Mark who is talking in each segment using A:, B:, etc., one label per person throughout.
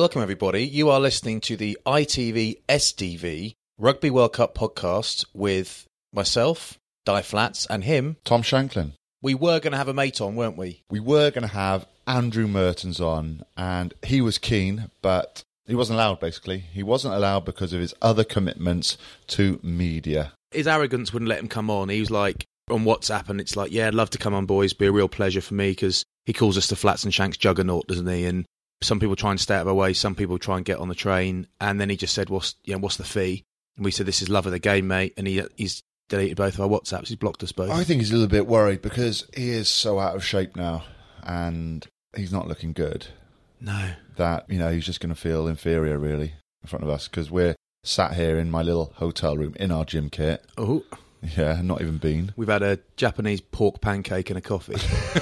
A: welcome everybody. You are listening to the ITV SDV Rugby World Cup podcast with myself, Di Flats, and him,
B: Tom Shanklin.
A: We were going to have a mate on, weren't we?
B: We were going to have Andrew Mertens on, and he was keen, but he wasn't allowed, basically. He wasn't allowed because of his other commitments to media.
A: His arrogance wouldn't let him come on. He was like, on WhatsApp, and it's like, yeah, I'd love to come on, boys. Be a real pleasure for me, because he calls us the Flats and Shanks juggernaut, doesn't he? And some people try and stay out of our way, some people try and get on the train, and then he just said, what's the fee? And we said, this is love of the game, mate, and he's deleted both of our WhatsApps. He's blocked us both.
B: I think he's a little bit worried because he is so out of shape now, and he's not looking good.
A: No.
B: That, he's just going to feel inferior, really, in front of us, because we're sat here in my little hotel room in our gym kit.
A: Oh.
B: Yeah, not even been.
A: We've had a Japanese pork pancake and a coffee.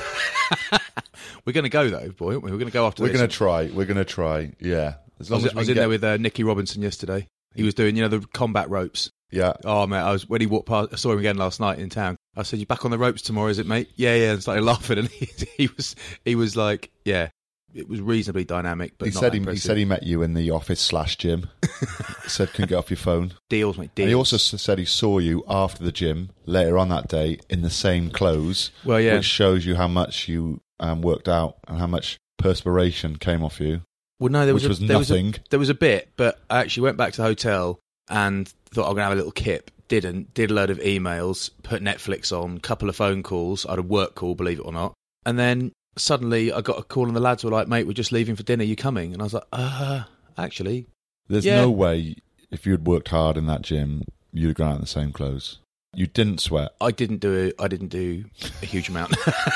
A: We're going to go, though, boy, aren't we? We're going to go after
B: this. We're going to try, yeah.
A: I was in there with Nicky Robinson yesterday. He was doing, the combat ropes.
B: Yeah.
A: Oh, mate, when he walked past, I saw him again last night in town. I said, you back on the ropes tomorrow, is it, mate? Yeah, and started laughing. And he was like, yeah, it was reasonably dynamic, but
B: he said he met you in the office/gym. Said, can you get off your phone?
A: Deals, mate, deals.
B: And he also said he saw you after the gym later on that day in the same clothes.
A: Well, yeah.
B: Which shows you how much you worked out and how much perspiration came off you.
A: Well, no, there was
B: nothing.
A: There was a bit, but I actually went back to the hotel and thought I'm going to have a little kip. Did a load of emails, put Netflix on, couple of phone calls. I had a work call, believe it or not. And then suddenly I got a call and the lads were like, mate, we're just leaving for dinner. You coming? And I was like, actually.
B: There's no way if you had worked hard in that gym, you'd have gone out in the same clothes. You didn't sweat.
A: I didn't do a huge amount.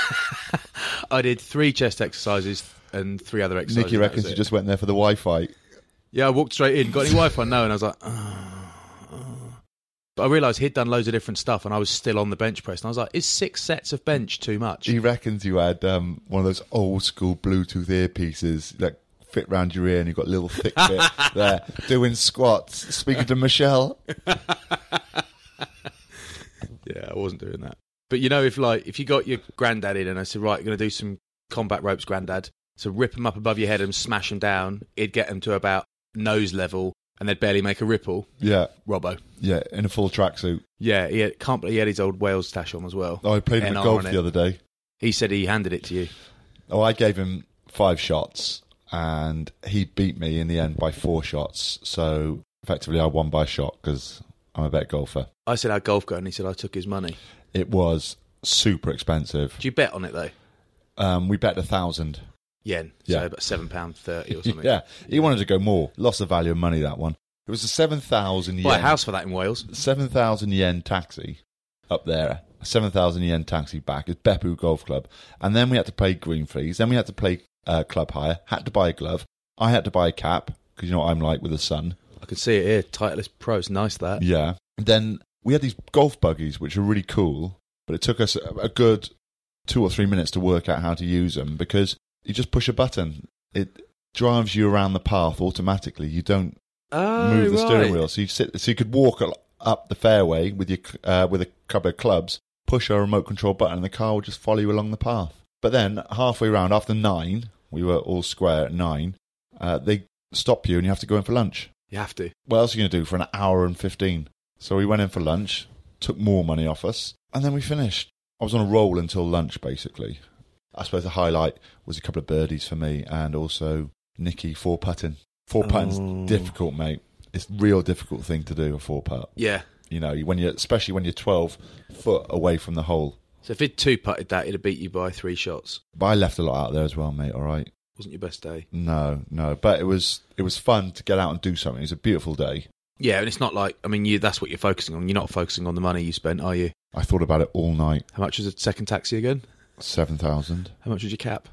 A: I did 3 chest exercises and 3 other exercises.
B: Nicky reckons you just went there for the Wi-Fi.
A: Yeah, I walked straight in. Got any Wi-Fi? No. And I was like, But I realised he'd done loads of different stuff and I was still on the bench press. And I was like, is 6 sets of bench too much?
B: He reckons you had one of those old school Bluetooth earpieces that fit round your ear and you've got a little thick bit there doing squats, speaking to Michelle.
A: Yeah, I wasn't doing that. But if you got your granddad in and I said, right, you're going to do some combat ropes, granddad. So rip them up above your head and smash them down. He'd get them to about nose level and they'd barely make a ripple.
B: Yeah.
A: Robbo.
B: Yeah, in a full tracksuit.
A: Yeah, he had his old Wales tash on as well.
B: Oh, I played him at golf the other day.
A: He said he handed it to you.
B: Oh, I gave him 5 shots and he beat me in the end by 4 shots. So effectively I won by a shot because I'm a better golfer. I
A: said, how'd golf go? And he said, I took his money.
B: It was super expensive.
A: Did you bet on it, though?
B: We bet 1,000
A: yen.
B: Yeah.
A: So about £7.30 or something.
B: Yeah. He wanted to go more. Lost the value of money, that one. It was a 7,000 yen.
A: Buy a house for that in Wales.
B: 7,000 yen taxi up there. A 7,000 yen taxi back. It's Beppu Golf Club. And then we had to pay green fees. Then we had to pay club hire. Had to buy a glove. I had to buy a cap because you know what I'm like with the sun.
A: I can see it here. Titleist Pro. It's nice, that.
B: Yeah. Then we had these golf buggies, which are really cool, but it took us a good 2 or 3 minutes to work out how to use them because you just push a button. It drives you around the path automatically. You don't move the steering wheel. So you could walk up the fairway with a couple of clubs, push a remote control button, and the car will just follow you along the path. But then halfway around, after 9, we were all square at 9, they stop you and you have to go in for lunch.
A: You have to.
B: What else are you going to do for an hour and 15? So we went in for lunch, took more money off us, and then we finished. I was on a roll until lunch, basically. I suppose the highlight was a couple of birdies for me and also Nicky 4-putting. 4-putting's difficult, mate. It's a real difficult thing to do, a 4-putt.
A: Yeah.
B: Especially when you're 12 foot away from the hole.
A: So if he'd 2-putted that, he'd have beat you by 3 shots.
B: But I left a lot out there as well, mate, all right?
A: Wasn't your best day?
B: No. But it was fun to get out and do something. It was a beautiful day.
A: Yeah, and it's not like, that's what you're focusing on. You're not focusing on the money you spent, are you?
B: I thought about it all night.
A: How much was the second taxi again?
B: 7,000.
A: How much was your cap?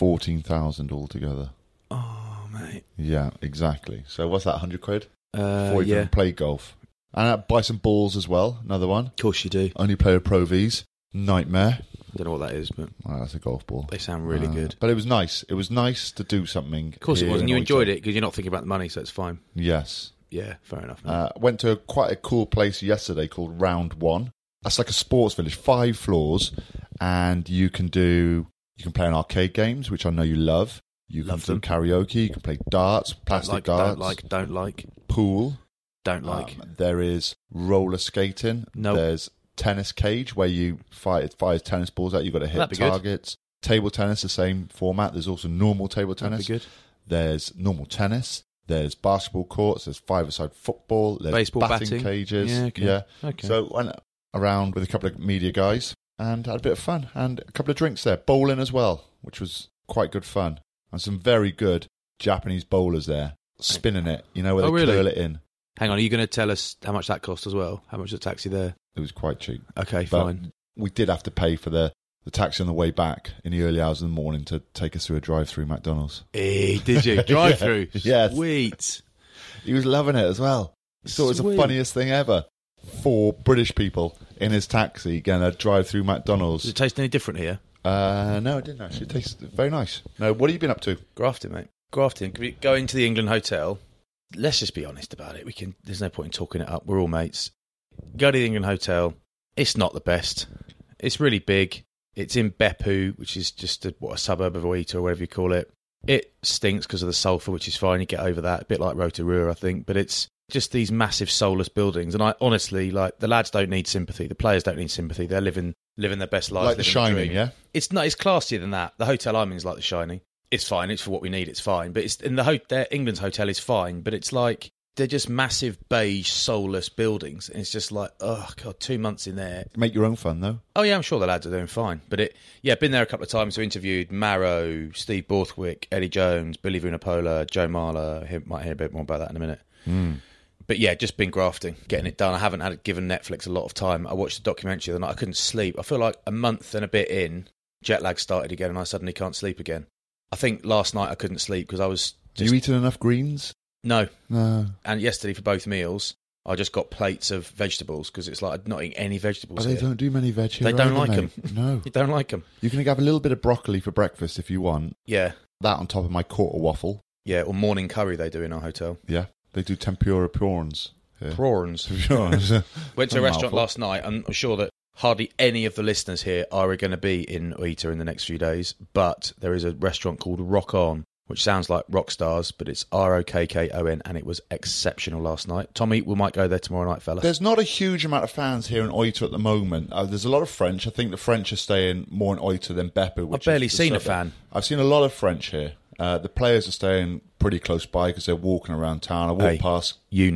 B: 14,000 altogether.
A: Oh, mate.
B: Yeah, exactly. So what's that, 100 quid?
A: Before
B: you even play golf. And I'd buy some balls as well, another one.
A: Of course you do.
B: Only play with Pro Vs. Nightmare.
A: I don't know what that is, but...
B: Well, that's a golf ball.
A: They sound really good.
B: But it was nice. It was nice to do something.
A: Of course it was, and you enjoyed it because you're not thinking about the money, so it's fine.
B: Yes.
A: Yeah, fair enough.
B: Went to quite a cool place yesterday called Round One. That's like a sports village, 5 floors, and you can play on arcade games, which I know you love. You can
A: Love
B: do
A: them.
B: karaoke. You can play darts, plastic darts.
A: Don't like.
B: Pool.
A: Don't like.
B: There is roller skating.
A: Nope.
B: There's tennis cage where you fire tennis balls out. You've got to hit
A: That'd be good.
B: targets. Table tennis, the same format. There's also normal table tennis.
A: That'd be good.
B: There's normal tennis. There's basketball courts. There's five-a-side football. There's
A: Baseball
B: batting cages.
A: Yeah, okay.
B: Yeah.
A: Okay.
B: So went around with a couple of media guys and had a bit of fun and a couple of drinks there. Bowling as well, which was quite good fun. And some very good Japanese bowlers there spinning it, where they
A: really?
B: curl it in.
A: Hang on, are you going to tell us how much that cost as well? How much the taxi there?
B: It was quite cheap.
A: Okay,
B: But
A: fine.
B: we did have to pay for the taxi on the way back in the early hours of the morning to take us through a drive-through McDonald's.
A: Hey, did you? Drive-through?
B: Yes.
A: Sweet.
B: He was loving it as well. He thought it was the
A: Sweet.
B: funniest thing ever. 4 British people in his taxi going to drive through McDonald's.
A: Does it taste any different here?
B: No, it didn't actually. It tasted very nice. No, what have you been up to?
A: Grafting, mate. Grafting. Going to the England Hotel. Let's just be honest about it. There's no point in talking it up. We're all mates. Go to the England Hotel. It's not the best. It's really big. It's in Beppu, which is just a suburb of Oita or whatever you call it. It stinks because of the sulphur, which is fine. You get over that. A bit like Rotorua, I think. But it's just these massive soulless buildings. And I honestly, the lads don't need sympathy. The players don't need sympathy. They're living their best lives.
B: Like The Shining, yeah?
A: It's classier than that. The hotel I'm in is like The Shining. It's fine. It's for what we need. It's fine. But England's hotel is fine. But it's like they're just massive beige, soulless buildings. And it's just like, oh god, 2 months in there.
B: Make your own fun, though.
A: Oh yeah, I'm sure the lads are doing fine. But been there a couple of times. So interviewed Marrow, Steve Borthwick, Eddie Jones, Billy Vunipola, Joe Marler. Might hear a bit more about that in a minute. But yeah, just been grafting, getting it done. I haven't given Netflix a lot of time. I watched the documentary the other night. I couldn't sleep. I feel like a month and a bit in, jet lag started again, and I suddenly can't sleep again. I think last night I couldn't sleep because I was
B: Have you eaten enough greens?
A: No.
B: No.
A: And yesterday for both meals, I just got plates of vegetables because it's like I'm not eating any vegetables
B: They
A: here.
B: don't do many veg here.
A: They don't
B: either,
A: like
B: mate.
A: them.
B: No.
A: You don't like them?
B: You can have a little bit of broccoli for breakfast if you want.
A: Yeah.
B: That on top of my quarter waffle.
A: Yeah, or morning curry they do in our hotel.
B: Yeah. They do tempura prawns here.
A: Prawns.
B: Prawns.
A: Went to a restaurant
B: Mouthful.
A: last night. I'm sure that hardly any of the listeners here are going to be in Oita in the next few days, but there is a restaurant called Rock On, which sounds like rock stars, but it's ROKKON, and it was exceptional last night. Tommy, we might go there tomorrow night, fella.
B: There's not a huge amount of fans here in Oita at the moment. There's a lot of French. I think the French are staying more in Oita than Beppu.
A: I've barely seen a fan.
B: I've seen a lot of French here. The players are staying pretty close by because they're walking around town. I walked past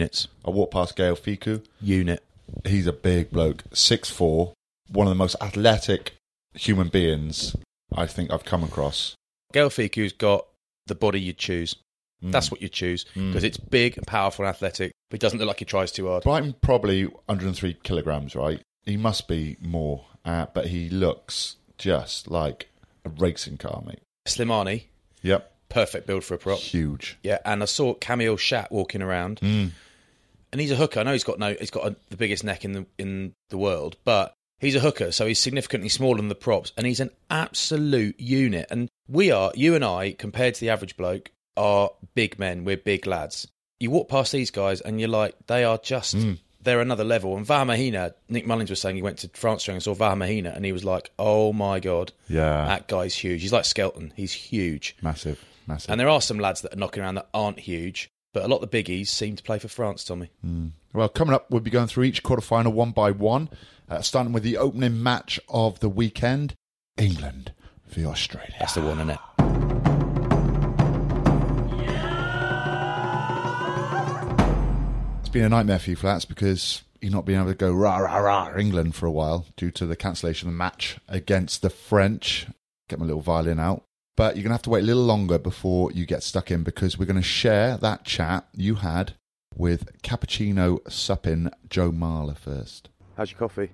B: Gail Fiku.
A: Unit.
B: He's a big bloke, 6'4", one of the most athletic human beings I think I've come across.
A: Gail Fiku's got the body you'd choose. That's what you'd choose because it's big and powerful and athletic, but he doesn't look like he tries too hard.
B: Brighton probably 103 kilograms, right? He must be more, but he looks just like a racing car, mate.
A: Slimani.
B: Yep.
A: Perfect build for a prop.
B: Huge.
A: Yeah, and I saw Camille Chat walking around, and he's a hooker. I know he's got the biggest neck in the world, but he's a hooker, so he's significantly smaller than the props, and he's an absolute unit. And you and I, compared to the average bloke, are big men. We're big lads. You walk past these guys, and you're like, they are just. They're another level. And Vahamahina, Nick Mullins was saying he went to France and saw Vahamahina, and he was like, oh my God, that guy's huge. He's like Skelton. He's huge.
B: Massive.
A: And there are some lads that are knocking around that aren't huge, but a lot of the biggies seem to play for France, Tommy.
B: Well, coming up, we'll be going through each quarterfinal one by one, starting with the opening match of the weekend, England v Australia.
A: That's the one, isn't it?
B: It's been a nightmare for you, Flats, because you've not been able to go rah, rah, rah, England for a while due to the cancellation of the match against the French. Get my little violin out. But you're going to have to wait a little longer before you get stuck in because we're going to share that chat you had with cappuccino supping Joe Marler first.
A: How's your coffee?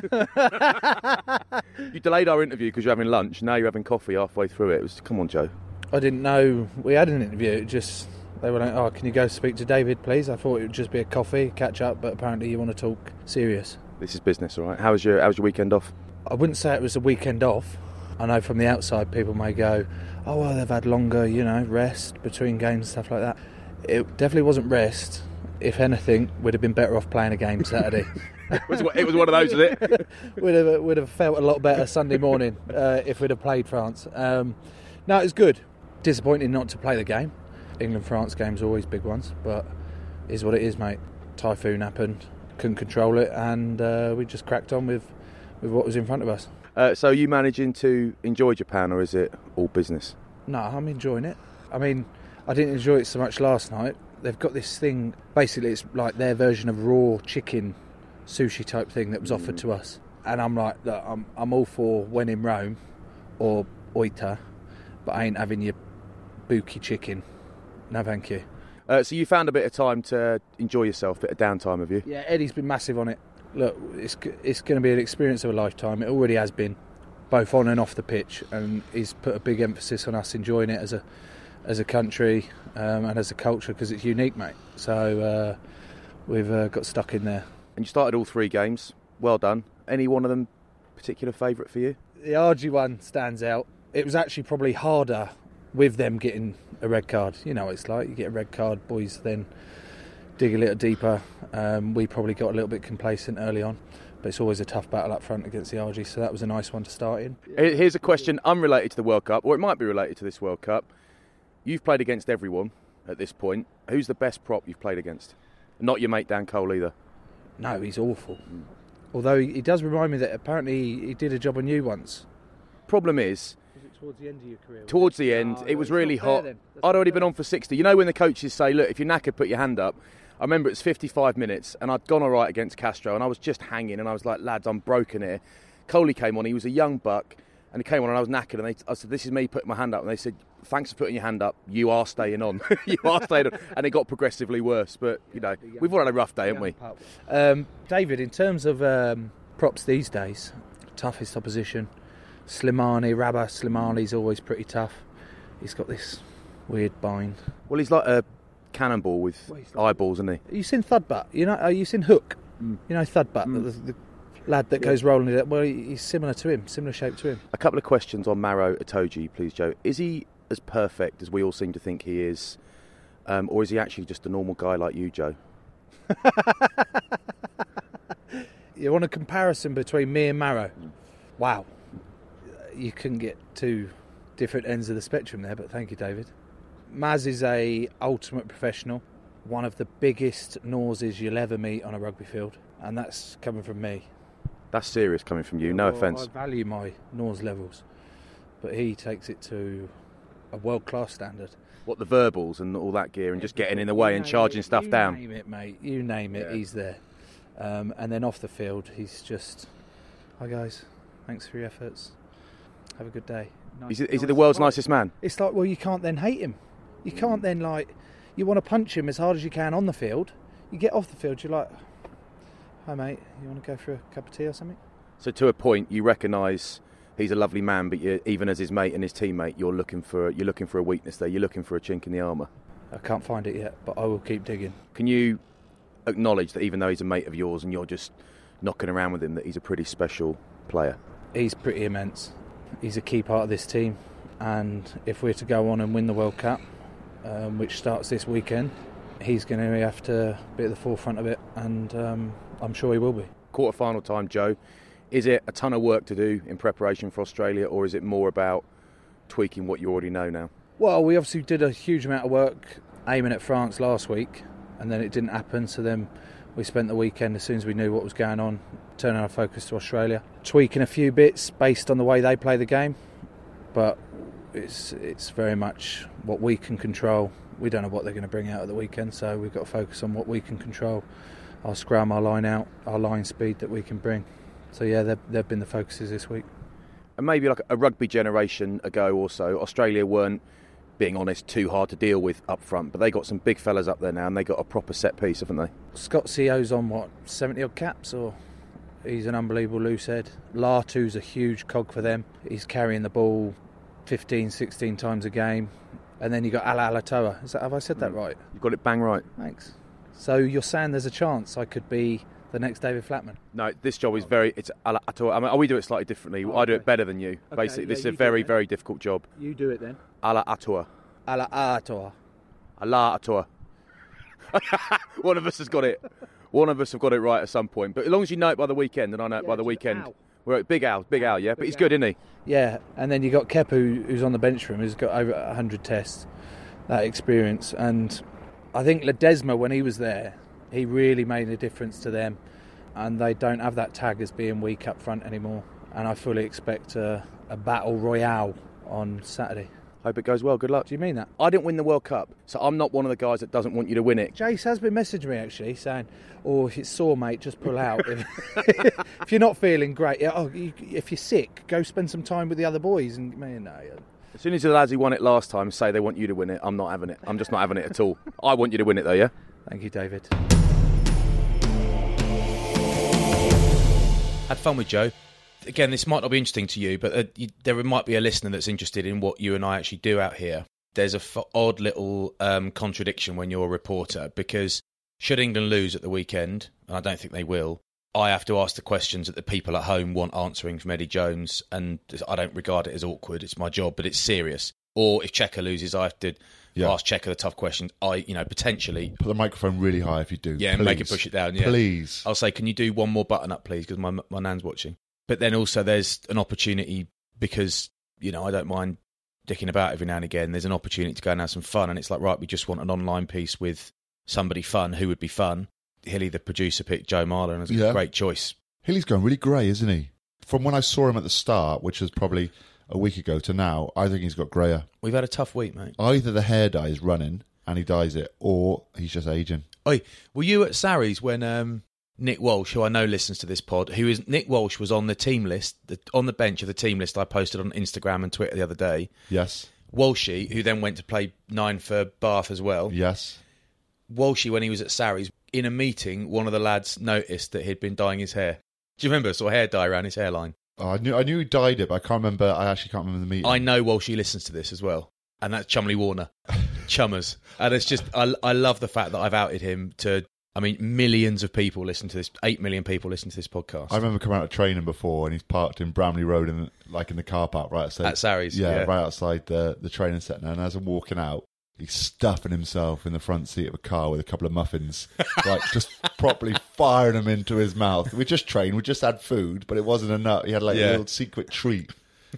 A: You delayed our interview because you're having lunch. Now you're having coffee halfway through it. Come on, Joe.
C: I didn't know we had an interview. It just they were like, "Oh, can you go speak to David, please?" I thought it would just be a coffee, catch up, but apparently you want to talk serious.
A: This is business, all right? How was your weekend off?
C: I wouldn't say it was a weekend off. I know from the outside people may go, "Oh, well, they've had longer, rest between games and stuff like that." It definitely wasn't rest. If anything, we'd have been better off playing a game Saturday.
A: It was one of those, was it?
C: We'd have felt a lot better Sunday morning if we'd have played France. No, it was good. Disappointing not to play the game. England-France games are always big ones, but it is what it is, mate. Typhoon happened, couldn't control it, and we just cracked on with what was in front of us.
D: So are you managing to enjoy Japan, or is it all business?
C: No, I'm enjoying it. I mean, I didn't enjoy it so much last night. They've got this thing, basically it's like their version of raw chicken sushi type thing that was offered to us. And I'm like, look, I'm all for when in Rome or oita, but I ain't having your buki chicken. No, thank you.
D: So you found a bit of time to enjoy yourself, a bit of downtime, have you?
C: Yeah, Eddie's been massive on it. Look, it's going to be an experience of a lifetime. It already has been, both on and off the pitch, and he's put a big emphasis on us enjoying it as a country and as a culture, because it's unique, mate. So we've got stuck in there.
D: And you started all 3 games. Well done. Any one of them particular favourite for you?
C: The RG one stands out. It was actually probably harder with them getting a red card. You know what it's like. You get a red card, boys then dig a little deeper. We probably got a little bit complacent early on, but it's always a tough battle up front against the RG, so that was a nice one to start in.
D: Here's a question unrelated to the World Cup, or it might be related to this World Cup. You've played against everyone at this point. Who's the best prop you've played against? Not your mate Dan Cole either.
C: No, he's awful. Although he does remind me that apparently he did a job on you once.
D: Problem is,
C: Was it towards the end of your career?
D: towards the end, it was really hot.
C: Then.
D: I'd already been on for 60. You know when the coaches say, look, if you're knackered, put your hand up. I remember it's 55 minutes and I'd gone all right against Castro and I was just hanging and I was like, lads, I'm broken here. Coley came on, he was a young buck and he came on and I was knackered and I said, this is me putting my hand up, and they said, thanks for putting your hand up, you are staying on. You are staying on. And it got progressively worse, but you know, we've all had a rough day, haven't we?
C: David, in terms of props these days, toughest opposition, Slimani, Rabah Slimani's always pretty tough. He's got this weird bind.
D: Well, he's like a cannonball with eyeballs, isn't he?
C: You seen Thudbutt? You seen Hook? You know Thudbutt, the lad that goes rolling it. Well, he's similar to him, similar shape to him.
D: A couple of questions on Maro Itoje, please, Joe. Is he as perfect as we all seem to think he is, or is he actually just a normal guy like you, Joe?
C: You want a comparison between me and Maro? Wow. You couldn't get 2 different ends of the spectrum there, but thank you, David. Maz is a ultimate professional, one of the biggest noises you'll ever meet on a rugby field, and that's coming from me.
D: That's serious coming from you, no offence.
C: I value my noise levels, but he takes it to a world-class standard.
D: What, the verbals and all that gear and just getting in the way and charging stuff down?
C: You name it, mate. You name it, he's there. And then off the field, he's just, hi guys, thanks for your efforts. Have a good day.
D: Is he the world's nicest man?
C: It's like, well, you can't then hate him. You can't then, like, you want to punch him as hard as you can on the field. You get off the field, you're like, hi mate, you want to go for a cup of tea or something?
D: So to a point, you recognise he's a lovely man, but even as his mate and his teammate, you're looking for a weakness there. You're looking for a chink in the armour.
C: I can't find it yet, but I will keep digging.
D: Can you acknowledge that even though he's a mate of yours and you're just knocking around with him, that he's a pretty special player?
C: He's pretty immense. He's a key part of this team, and if we're to go on and win the World Cup, which starts this weekend, he's going to have to be at the forefront of it, and I'm sure he will be.
D: Quarter-final time, Joe. Is it a ton of work to do in preparation for Australia, or is it more about tweaking what you already know now?
C: Well, we obviously did a huge amount of work aiming at France last week, and then it didn't happen, so then we spent the weekend, as soon as we knew what was going on, turning our focus to Australia, tweaking a few bits based on the way they play the game, but it's very much what we can control. We don't know what they're going to bring out at the weekend, so we've got to focus on what we can control, our scrum, our line out, our line speed that we can bring. So yeah, they've been the focuses this week.
D: And maybe like a rugby generation ago or so, Australia weren't, being honest, too hard to deal with up front, but they got some big fellas up there now and they got a proper set piece, haven't they?
C: Scott Co's on, 70 odd caps, or he's an unbelievable loose head. Latu's a huge cog for them. He's carrying the ball 15, 16 times a game. And then you got Ala Alatoa. Have I said that right?
D: You've got it bang right.
C: Thanks. So you're saying there's a chance I could be the next David Flatman?
D: No, this job is it's Ala Alatoa. I mean, we do it slightly differently. I do it better than you. Okay, basically, this is a very, very difficult job.
C: You do it then.
D: Ala Alatoa.
C: Ala Alatoa.
D: Ala Alatoa. One of us has got it. One of us have got it right at some point. But as long as you know it by the weekend, and I know it by the weekend.
C: Al.
D: We're at Big Al, yeah? But he's good, isn't he?
C: Yeah, and then you got Kepa, who's on the bench for him, who's got over 100 tests, that experience. And I think Ledesma, when he was there, he really made a difference to them. And they don't have that tag as being weak up front anymore. And I fully expect a battle royale on Saturday.
D: Hope it goes well. Good luck.
C: Do you mean that?
D: I didn't win the World Cup, so I'm not one of the guys that doesn't want you to win it.
C: Jace has been messaging me actually saying, if it's sore, mate, just pull out. If you're not feeling great, if you're sick, go spend some time with the other boys. And man, no.
D: As soon as the lads who won it last time say they want you to win it, I'm not having it. I'm just not having it at all. I want you to win it though, yeah?
C: Thank you, David.
A: Had fun with Joe. Again, this might not be interesting to you, but there might be a listener that's interested in what you and I actually do out here. There's a odd little contradiction when you're a reporter, because should England lose at the weekend, and I don't think they will, I have to ask the questions that the people at home want answering from Eddie Jones, and I don't regard it as awkward. It's my job, but it's serious. Or if Checker loses, I have to ask Checker the tough questions. Potentially
B: Put the microphone really high if you do.
A: Yeah, and make it push it down. Yeah.
B: Please.
A: I'll say, can you do one more button up, please? Because my nan's watching. But then also there's an opportunity because, I don't mind dicking about every now and again. There's an opportunity to go and have some fun. And it's like, right, we just want an online piece with somebody fun. Who would be fun? Hilly, the producer, picked Joe Marler as a great choice.
B: Hilly's going really grey, isn't he? From when I saw him at the start, which was probably a week ago, to now, I think he's got greyer.
A: We've had a tough week, mate.
B: Either the hair dye is running and he dyes it, or he's just ageing.
A: Oi, were you at Sarries when Nick Walsh, who I know listens to this pod, Nick Walsh was on the team list, on the bench of the team list I posted on Instagram and Twitter the other day.
B: Yes.
A: Walshy, who then went to play 9 for Bath as well.
B: Yes.
A: Walshy, when he was at Sarries, in a meeting, one of the lads noticed that he'd been dyeing his hair. Do you remember? Saw hair dye around his hairline.
B: Oh, I knew he dyed it, but I actually can't remember the meeting.
A: I know Walshy listens to this as well. And that's Chumley Warner. Chummers. And it's just, I love the fact that I've outed him to, millions of people listen to this, 8 million people listen to this podcast.
B: I remember coming out of training before and he's parked in Bramley Road in the car park right outside.
A: At Sarries.
B: Yeah, right outside the training centre. And as I'm walking out, he's stuffing himself in the front seat of a car with a couple of muffins, just properly firing them into his mouth. We just trained, we just had food, but it wasn't enough. He had a little secret treat.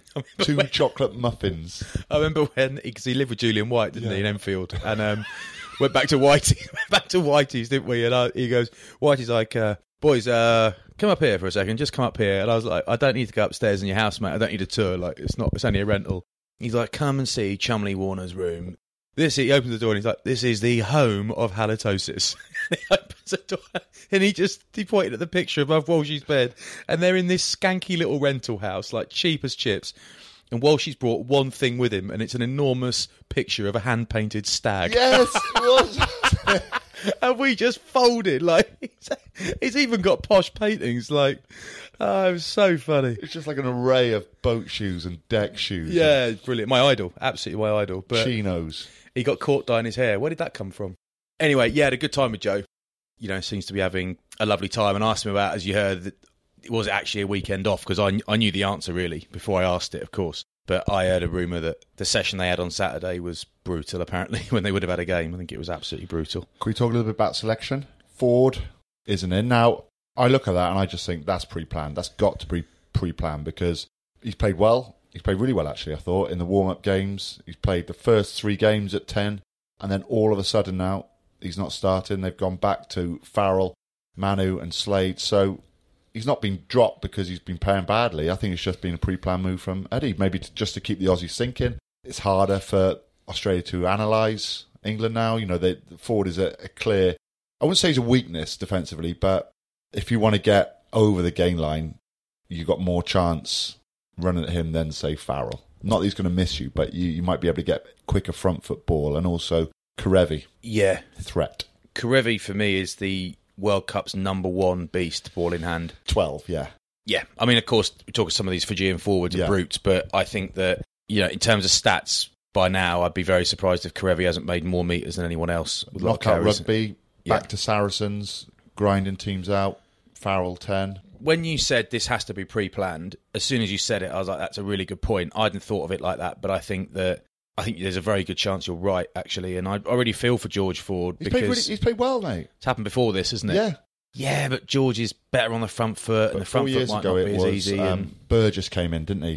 B: 2 chocolate muffins.
A: I remember when, because he lived with Julian White, didn't he, in Enfield, and went back to Whitey's, didn't we? And he goes, Whitey's like, boys, come up here for a second, just come up here. And I was like, I don't need to go upstairs in your house, mate. I don't need a tour. It's only a rental. He's like, come and see Chumley Warner's room. He opens the door and he's like, this is the home of halitosis. And he opens the door and he pointed at the picture above Walshy's bed, and they're in this skanky little rental house, cheap as chips. And Walshy's brought one thing with him, and it's an enormous picture of a hand-painted stag.
B: Yes, it was.
A: And we just folded. He's even got posh paintings. It was so funny.
B: It's just like an array of boat shoes and deck shoes.
A: Yeah, it's brilliant. My idol. Absolutely my idol. But
B: chinos.
A: He got caught dyeing his hair. Where did that come from? Anyway, had a good time with Joe. Seems to be having a lovely time. And I asked him about, as you heard, was it actually a weekend off? Because I knew the answer, really, before I asked it, of course. But I heard a rumour that the session they had on Saturday was brutal, apparently, when they would have had a game. I think it was absolutely brutal.
B: Can we talk a little bit about selection? Ford isn't in. Now, I look at that and I just think that's pre-planned. That's got to be pre-planned because he's played well. He's played really well, actually, I thought, in the warm-up games. He's played the first 3 games at 10, and then all of a sudden now, he's not starting. They've gone back to Farrell, Manu and Slade. So he's not been dropped because he's been playing badly. I think it's just been a pre-planned move from Eddie, maybe just to keep the Aussies sinking. It's harder for Australia to analyse England now. Ford is a clear, I wouldn't say he's a weakness defensively, but if you want to get over the gain line, you've got more chance running at him than, say, Farrell. Not that he's going to miss you, but you might be able to get quicker front foot ball, and also Karevi.
A: Yeah.
B: Threat.
A: Karevi, for me, is the World Cup's number 1 beast, ball in hand.
B: 12, yeah.
A: Yeah. Of course, we talk of some of these Fijian forwards are brutes, but I think that, in terms of stats, by now, I'd be very surprised if Karevi hasn't made more metres than anyone else. With
B: knockout rugby, back to Saracens, grinding teams out, Farrell 10.
A: When you said this has to be pre-planned, as soon as you said it, I was like, that's a really good point. I hadn't thought of it like that, but I think there's a very good chance you're right, actually. And I already feel for George Ford because
B: he's played well, mate.
A: It's happened before this, isn't it?
B: Yeah.
A: Yeah, but George is better on the front foot, and
B: But
A: the front
B: 4
A: foot
B: years
A: might
B: ago
A: not be
B: it
A: as
B: was
A: easy. And
B: Burgess came in, didn't he,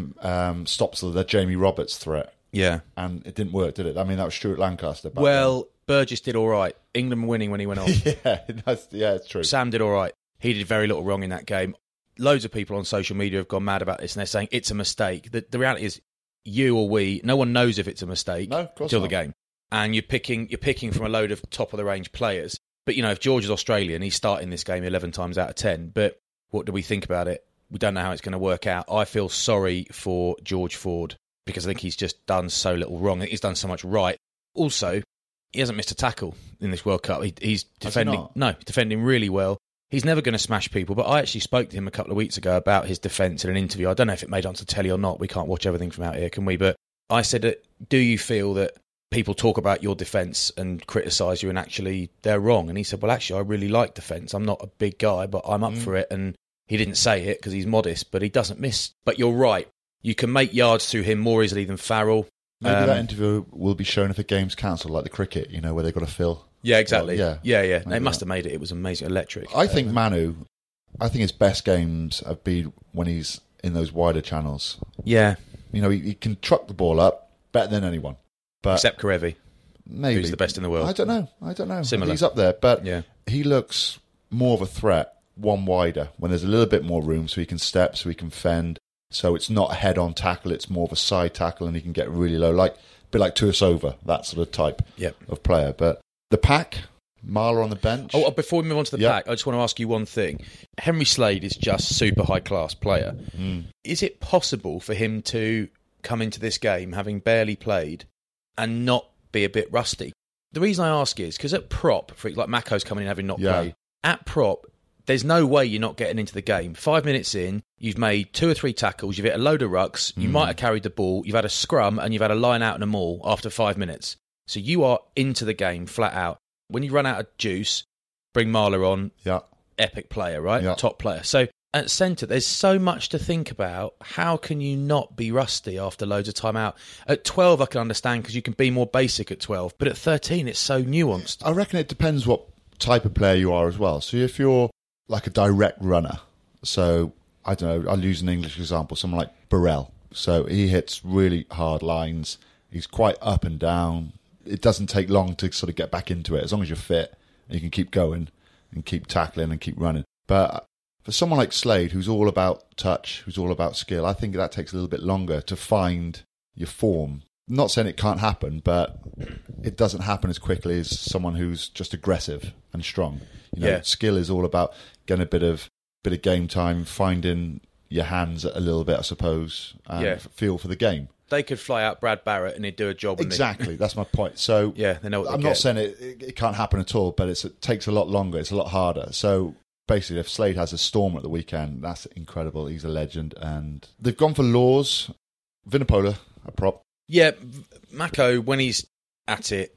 B: to stop the Jamie Roberts threat,
A: yeah.
B: and it didn't work, did it? I mean, that was Stuart Lancaster. Back
A: Well, Burgess did all right. England were winning when he went off.
B: then. yeah, it's true.
A: Sam did all right. He did very little wrong in that game. Loads of people on social media have gone mad about this, and they're saying it's a mistake. The reality is, you or we, no one knows if it's a mistake
B: No, of course
A: until
B: not.
A: the game. And you're picking from a load of top of the range players. But you know, if George is Australian, he's starting this game 11 times out of 10. But what do we think about it? We don't know how it's going to work out. I feel sorry for George Ford because I think he's just done so little wrong. I think he's done so much right. Also, he hasn't missed a tackle in this World Cup. He's defending. No, he's defending really well. He's never going to smash people. But I actually spoke to him a couple of weeks ago about his defence in an interview. I don't know if it made it onto telly or not. We can't watch everything from out here, can we? But I said, do you feel that people talk about your defence and criticise you and actually they're wrong? And he said, well, actually, I really like defence. I'm not a big guy, but I'm up for it. And he didn't say it because he's modest, but he doesn't miss. But you're right. You can make yards through him more easily than Farrell.
B: Maybe that interview will be shown if a game's cancelled, like the cricket, where they've got to fill.
A: Yeah, exactly.
B: Well,
A: yeah. They must have made it. It was amazing, electric.
B: I think Manu, his best games have been when he's in those wider channels.
A: Yeah.
B: He can truck the ball up better than anyone. But
A: except Karevi,
B: maybe
A: who's the best in the world.
B: I don't know.
A: Similar.
B: He's up there, but
A: yeah.
B: He looks more of a threat one wider when there's a little bit more room, so he can step, so he can fend. So it's not a head-on tackle; it's more of a side tackle, and he can get really low, a bit like Tuisova, that sort of type of player. But the pack, Marler on the bench.
A: Oh, before we move on to the pack, I just want to ask you one thing. Henry Slade is just super high-class player. Is it possible for him to come into this game having barely played and not be a bit rusty? The reason I ask is because at prop, like Mako's coming in having not played, at prop, there's no way you're not getting into the game. 5 minutes in, you've made 2 or 3 tackles, you've hit a load of rucks, you might have carried the ball, you've had a scrum, and you've had a line out and a maul after 5 minutes. So you are into the game flat out. When you run out of juice, bring Marler on, epic player, right?
B: Yeah.
A: Top player. So at centre, there's so much to think about. How can you not be rusty after loads of time out? At 12, I can understand because you can be more basic at 12. But at 13, it's so nuanced.
B: I reckon it depends what type of player you are as well. So if you're like a direct runner, so I don't know, I'll use an English example, someone like Burrell. So he hits really hard lines. He's quite up and down. It doesn't take long to sort of get back into it as long as you're fit and you can keep going and keep tackling and keep running. But for someone like Slade, who's all about touch, who's all about skill, I think that takes a little bit longer to find your form. I'm not saying it can't happen, but it doesn't happen as quickly as someone who's just aggressive and strong. Skill is all about getting a bit of game time, finding your hands a little bit, I suppose, and feel for the game.
A: They could fly out Brad Barrett and he'd do a job.
B: Exactly, that's my point. So
A: they know what
B: I'm not saying it can't happen at all, but it takes a lot longer. It's a lot harder. So basically, if Slade has a storm at the weekend, that's incredible. He's a legend. And they've gone for Laws, Vinopola, a prop.
A: Yeah, Mako, when he's at it,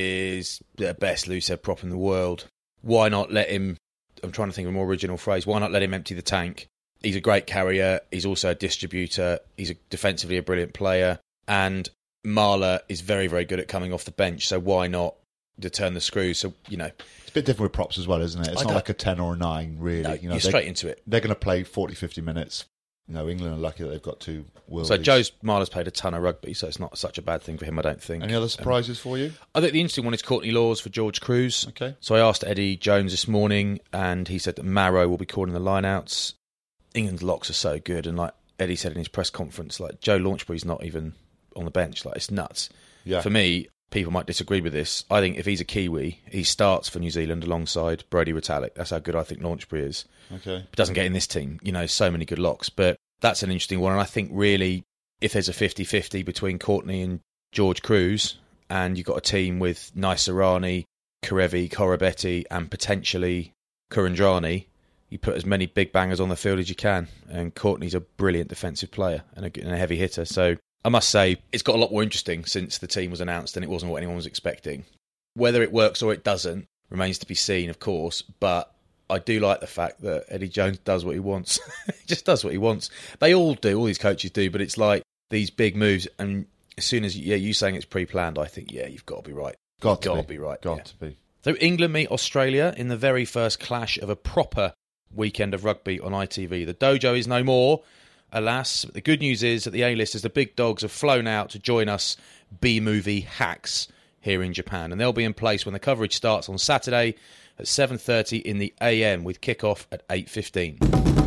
A: is the best loosehead prop in the world. Why not let him, I'm trying to think of a more original phrase, why not let him empty the tank? He's a great carrier. He's also a distributor. He's defensively a brilliant player. And Marler is very, very good at coming off the bench. So why not turn the screws? So,
B: It's a bit different with props as well, isn't it? It's not like a 10 or a 9, really.
A: No, you're straight into it.
B: They're going to play 40, 50 minutes. England are lucky that they've got 2 worldies.
A: So Joe Marler's played a ton of rugby, so it's not such a bad thing for him, I don't think.
B: Any other surprises for you?
A: I think the interesting one is Courtney Laws for George Cruz.
B: Okay.
A: So I asked Eddie Jones this morning, and he said that Marrow will be calling the lineouts. England's locks are so good, and like Eddie said in his press conference, like Joe Launchbury's not even on the bench. Like, it's nuts.
B: Yeah.
A: For me, people might disagree with this. I think if he's a Kiwi, he starts for New Zealand alongside Brodie Retallick. That's how good I think Launchbury is.
B: Okay.
A: He doesn't get in this team. So many good locks. But that's an interesting one. And I think really, if there's a 50-50 between Courtney and George Cruz, and you've got a team with Naisarani, Karevi, Koroibete, and potentially Kurandrani, you put as many big bangers on the field as you can. And Courtney's a brilliant defensive player and a heavy hitter. So I must say, it's got a lot more interesting since the team was announced, and it wasn't what anyone was expecting. Whether it works or it doesn't remains to be seen, of course, but I do like the fact that Eddie Jones does what he wants. He just does what he wants. They all do, all these coaches do, but it's like these big moves, and as soon as you saying it's pre-planned, I think, you've got to be right.
B: Got to
A: be right.
B: Got to be.
A: So England meet Australia in the very first clash of a proper weekend of rugby on ITV. The dojo is no more, alas. But the good news is that the A-listers, the big dogs, have flown out to join us B-movie hacks here in Japan. And they'll be in place when the coverage starts on Saturday at 7:30 in the AM with kick-off at 8:15.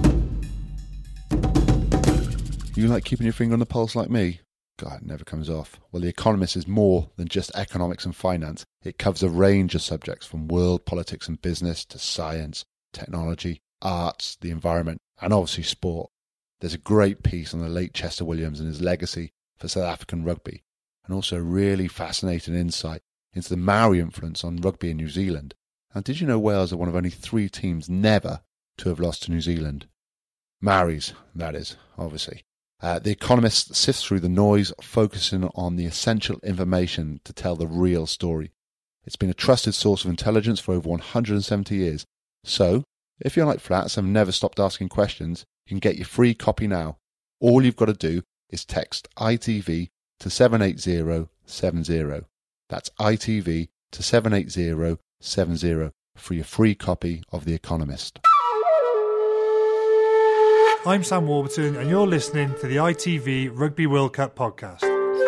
B: You like keeping your finger on the pulse like me? God, it never comes off. Well, The Economist is more than just economics and finance. It covers a range of subjects from world politics and business to science, technology, arts, the environment, and obviously sport. There's a great piece on the late Chester Williams and his legacy for South African rugby, and also a really fascinating insight into the Maori influence on rugby in New Zealand. And did you know Wales are one of only 3 teams never to have lost to New Zealand? Maoris, that is, obviously. The Economist sifts through the noise, focusing on the essential information to tell the real story. It's been a trusted source of intelligence for over 170 years. So, if you're like Flats and have never stopped asking questions, you can get your free copy now. All you've got to do is text ITV to 78070. That's ITV to 78070 for your free copy of The Economist.
E: I'm Sam Warburton, and you're listening to the ITV Rugby World Cup podcast.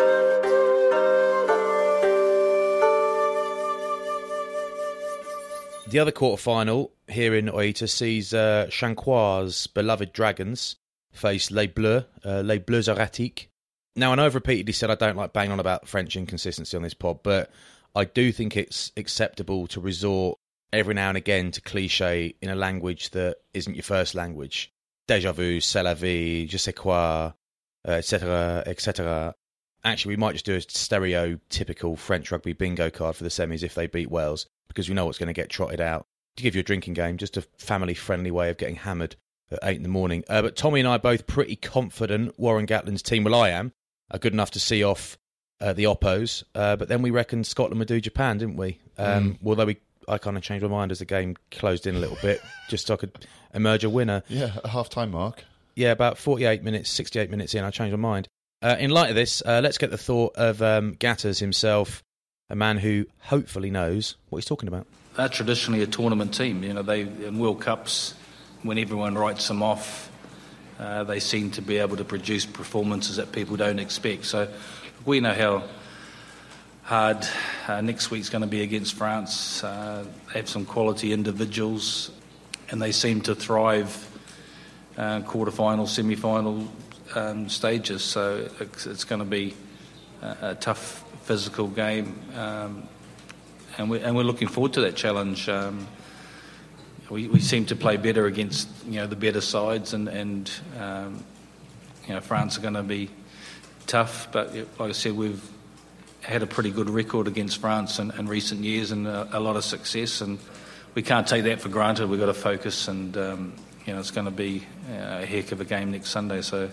A: The other quarter-final here in Oita sees Shanquois' beloved Dragons face Les Bleus Erratiques. Now, I know I've repeatedly said I don't like banging on about French inconsistency on this pod, but I do think it's acceptable to resort every now and again to cliché in a language that isn't your first language. Déjà vu, c'est la vie, je sais quoi, etc., etc. Actually, we might just do a stereotypical French rugby bingo card for the semis if they beat Wales, because we know what's going to get trotted out. To give you a drinking game, just a family-friendly way of getting hammered at 8 in the morning. But Tommy and I are both pretty confident Warren Gatland's team, well, I am, are good enough to see off the Oppos. But then we reckoned Scotland would do Japan, didn't we? Although I kind of changed my mind as the game closed in a little bit, just so I could emerge a winner.
B: Yeah, a half-time mark.
A: Yeah, about 68 minutes, 68 minutes in, I changed my mind. In light of this, let's get the thought of Gatters himself, a man who hopefully knows what he's talking about.
F: They're traditionally a tournament team. You know, they in World Cups, when everyone writes them off, they seem to be able to produce performances that people don't expect. So we know how hard next week's going to be against France. They have some quality individuals, and they seem to thrive quarter-final, semi-final stages. So it's going to be a tough physical game, and we're looking forward to that challenge. We seem to play better against the better sides, and France are going to be tough. But like I said, we've had a pretty good record against France in recent years, and a lot of success, and we can't take that for granted. We've got to focus, and it's going to be a heck of a game next Sunday. So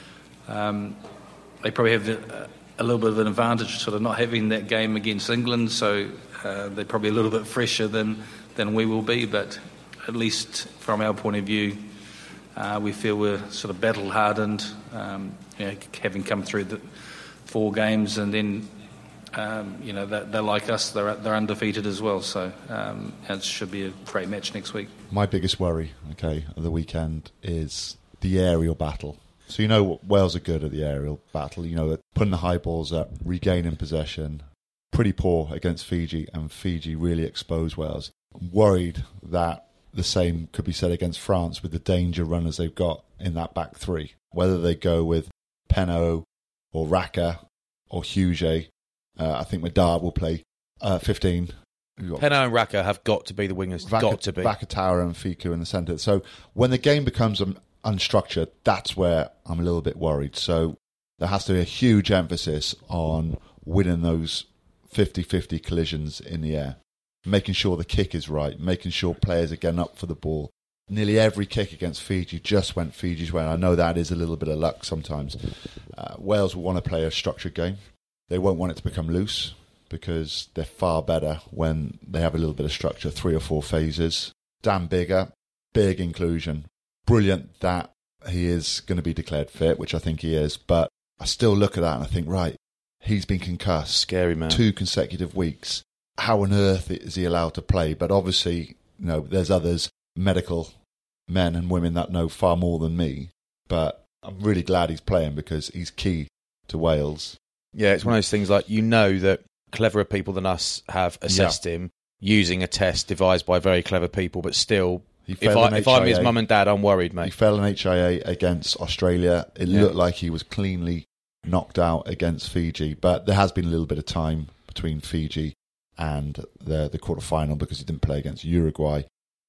F: they probably have a little bit of an advantage, sort of not having that game against England. So they're probably a little bit fresher than we will be. But at least from our point of view, we feel we're sort of battle hardened, having come through the 4 games, and then they're like us, they're undefeated as well. So it should be a great match next week.
B: My biggest worry, of the weekend is the aerial battle. So Wales are good at the aerial battle, putting the high balls up, regaining possession. Pretty poor against Fiji, and Fiji really exposed Wales. I'm worried that the same could be said against France with the danger runners they've got in that back 3. Whether they go with Penaud or Raka or Huget, I think Madar will play 15.
A: Penaud and Raka have got to be the wingers. Got to be.
B: Vakatawa and Fiku in the centre. So when the game becomes unstructured, that's where I'm a little bit worried. So there has to be a huge emphasis on winning those 50-50 collisions in the air, making sure the kick is right, making sure players are getting up for the ball. Nearly every kick against Fiji just went Fiji's way. I know that is a little bit of luck sometimes. Wales will want to play a structured game. They won't want it to become loose, because they're far better when they have a little bit of structure, 3 or 4 phases. Dan Biggar, big inclusion. Brilliant that he is going to be declared fit, which I think he is. But I still look at that and I think, right, he's been concussed.
A: Scary man.
B: 2 consecutive weeks. how on earth is he allowed to play? But obviously, there's others, medical men and women that know far more than me. But I'm really glad he's playing because he's key to Wales.
A: Yeah, it's one of those things like, that cleverer people than us have assessed him using a test devised by very clever people, but still, if I'm his mum and dad, I'm worried, mate.
B: He fell in HIA against Australia. It looked like he was cleanly knocked out against Fiji, but there has been a little bit of time between Fiji and the quarter-final because he didn't play against Uruguay.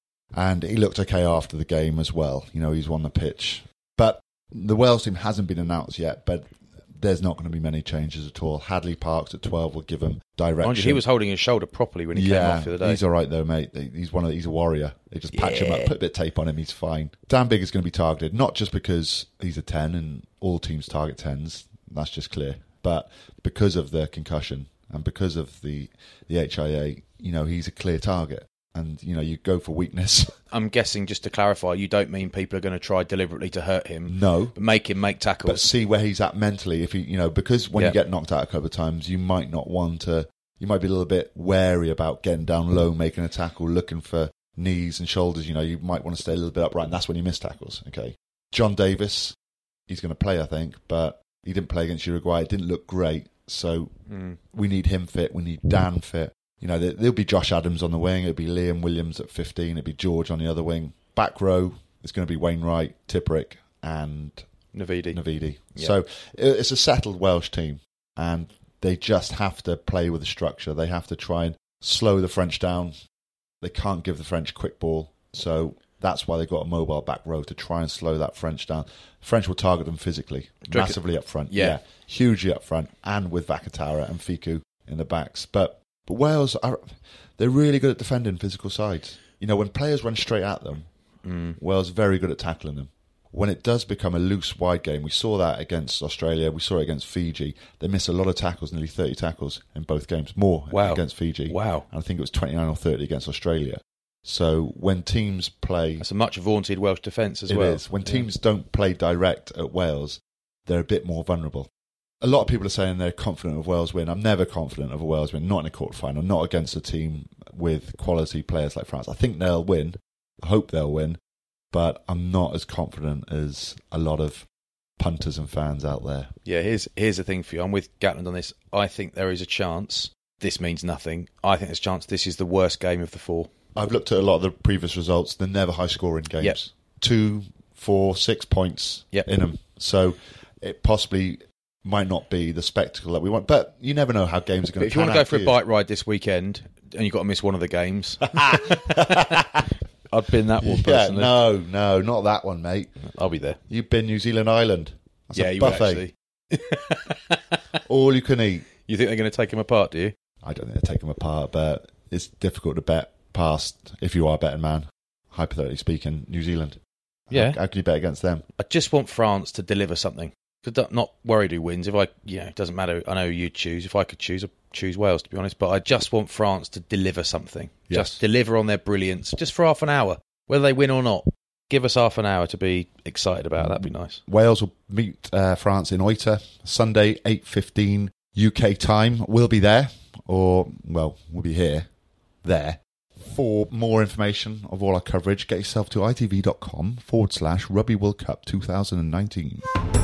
B: And he looked okay after the game as well. He's won the pitch. But the Wales team hasn't been announced yet, but there's not going to be many changes at all. Hadley Parks at 12 will give him direction.
A: He was holding his shoulder properly when he came off the other day.
B: He's all right though, mate. He's a warrior. They just patch him up, put a bit of tape on him, he's fine. Dan Bigg is going to be targeted, not just because he's a 10 and all teams target 10s, that's just clear, but because of the concussion and because of the HIA, he's a clear target. And, you go for weakness.
A: I'm guessing, just to clarify, you don't mean people are going to try deliberately to hurt him.
B: No.
A: But make him make tackles.
B: But see where he's at mentally. If he, because when you get knocked out a couple of times, you might not want to, you might be a little bit wary about getting down low, making a tackle, looking for knees and shoulders. You might want to stay a little bit upright, and that's when you miss tackles. Okay. John Davis, he's going to play, I think, but he didn't play against Uruguay. It didn't look great. So we need him fit. We need Dan fit. There'll be Josh Adams on the wing. It'll be Liam Williams at 15. It'll be George on the other wing. Back row is going to be Wainwright, Tipperick and Navidi. Yeah. So it's a settled Welsh team, and they just have to play with the structure. They have to try and slow the French down. They can't give the French quick ball. So that's why they've got a mobile back row to try and slow that French down. French will target them physically, massively up front. Yeah, hugely up front, and with Vakatawa and Fiku in the backs. But Wales, they're really good at defending physical sides. When players run straight at them, Wales are very good at tackling them. When it does become a loose, wide game, we saw that against Australia, we saw it against Fiji. They miss a lot of tackles, nearly 30 tackles in both games, more against Fiji.
A: Wow.
B: And I think it was 29 or 30 against Australia. So when teams play...
A: That's a much vaunted Welsh defence as well.
B: It is. When teams don't play direct at Wales, they're a bit more vulnerable. A lot of people are saying they're confident of Wales win. I'm never confident of a Wales win, not in a quarter-final, not against a team with quality players like France. I think they'll win. I hope they'll win. But I'm not as confident as a lot of punters and fans out there.
A: Yeah, here's the thing for you. I'm with Gatland on this. I think there is a chance. This means nothing. I think there's a chance this is the worst game of the four.
B: I've looked at a lot of the previous results. They're never high-scoring games.
A: Yep.
B: 2, 4, 6 points in them. So it possibly might not be the spectacle that we want. But you never know how games are going to turn out.
A: If you want to go for a bike ride this weekend and you've got to miss one of the games, I'd bin that one personally.
B: No, not that one, mate.
A: I'll be there.
B: You've been New Zealand Island. That's a
A: you
B: buffet.
A: would actually.
B: All you can eat.
A: You think they're going to take them apart, do you?
B: I don't think they'll take them apart, but it's difficult to bet past, if you are a betting man, hypothetically speaking, New Zealand.
A: Yeah.
B: How can you bet against them?
A: I just want France to deliver something. I'm not worried who wins. If it doesn't matter. I know who you'd choose. If I could choose, I'd choose Wales, to be honest. But I just want France to deliver something.
B: Yes.
A: Just deliver on their brilliance, just for half an hour. Whether they win or not, give us half an hour to be excited about. That'd be nice.
B: Wales will meet France in Oita, Sunday, 8:15 UK time. We'll be there, we'll be there. For more information of all our coverage, get yourself to itv.com/Rugby World Cup 2019.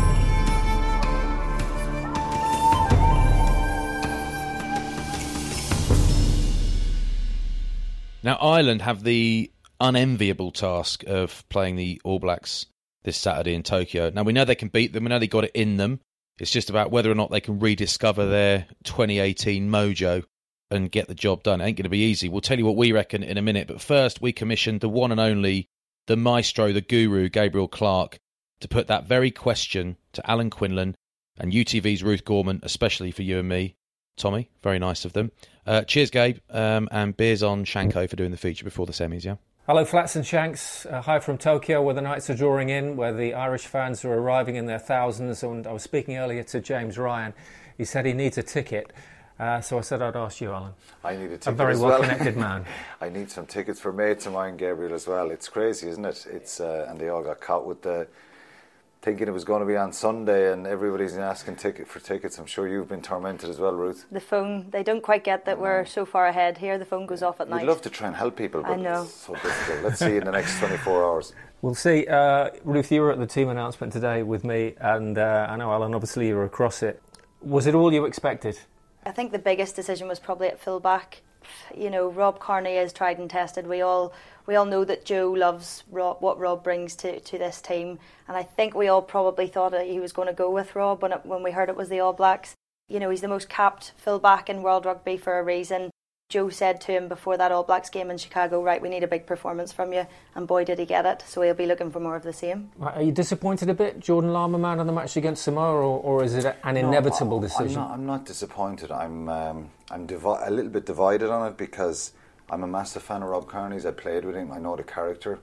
A: Now, Ireland have the unenviable task of playing the All Blacks this Saturday in Tokyo. Now, we know they can beat them. We know they got it in them. It's just about whether or not they can rediscover their 2018 mojo and get the job done. It ain't going to be easy. We'll tell you what we reckon in a minute. But first, we commissioned the one and only, the maestro, the guru, Gabriel Clark, to put that very question to Alan Quinlan and UTV's Ruth Gorman, especially for you and me. Tommy, very nice of them. Cheers, Gabe, and beers on Shanko for doing the feature before the semis, yeah?
G: Hello, Flats and Shanks. Hi from Tokyo, where the Knights are drawing in, where the Irish fans are arriving in their thousands. And I was speaking earlier to James Ryan. He said he needs a ticket. So I said I'd ask you, Alan.
H: I need a ticket.
G: A very well-connected man.
H: I need some tickets for mates of mine, Gabriel, as well. It's crazy, isn't it? It's and they all got caught with the thinking it was going to be on Sunday, and everybody's asking for tickets. I'm sure you've been tormented as well, Ruth.
I: The phone, they don't quite get that we're so far ahead here. The phone goes off at night.
H: We'd love to try and help people, but
I: I know.
H: it's so difficult. Let's see in the next 24 hours.
G: We'll see. Ruth, you were at the team announcement today with me, and I know, Alan, obviously you were across it. Was it all you expected?
I: I think the biggest decision was probably at fullback. You know, Rob Kearney is tried and tested. We all know that Joe loves what Rob brings to this team, and I think we all probably thought that he was going to go with Rob when we heard it was the All Blacks. You know, he's the most capped fullback in world rugby for a reason. Joe said to him before that All Blacks game in Chicago, right, we need a big performance from you, and boy did he get it, so he'll be looking for more of the same.
G: Are you disappointed a bit, Jordan Lama, man of the match against Samoa, or is it an inevitable decision?
H: I'm not disappointed. I'm a little bit divided on it, because I'm a massive fan of Rob Kearney's. I played with him, I know the character.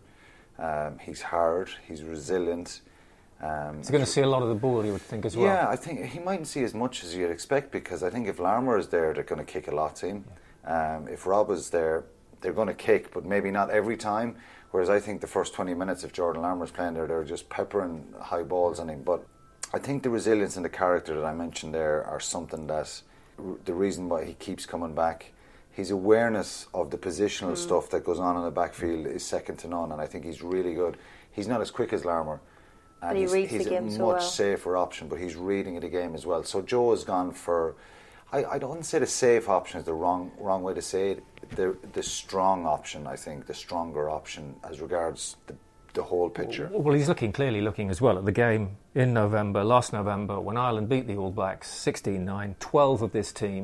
H: He's hard, he's resilient.
G: He's going to see a lot of the ball, you would think, as well.
H: Yeah, I think he mightn't see as much as you'd expect, because I think if Larmour is there, they're going to kick a lot to him. If Rob is there, they're going to kick, but maybe not every time. Whereas I think the first 20 minutes, if Jordan Larmour's playing there, they're just peppering high balls on him. But I think the resilience and the character that I mentioned there are something that the reason why he keeps coming back. His awareness of the positional stuff that goes on in the backfield is second to none, and I think he's really good. He's not as quick as Larmour, and he's a much safer option, but he's reading the game as well. So Joe has gone for, I don't say the safe option is the wrong way to say it. The strong option, I think, the stronger option as regards the whole picture.
G: Well, he's clearly looking as well at the game in last November, when Ireland beat the All Blacks 16-9. 12 of this team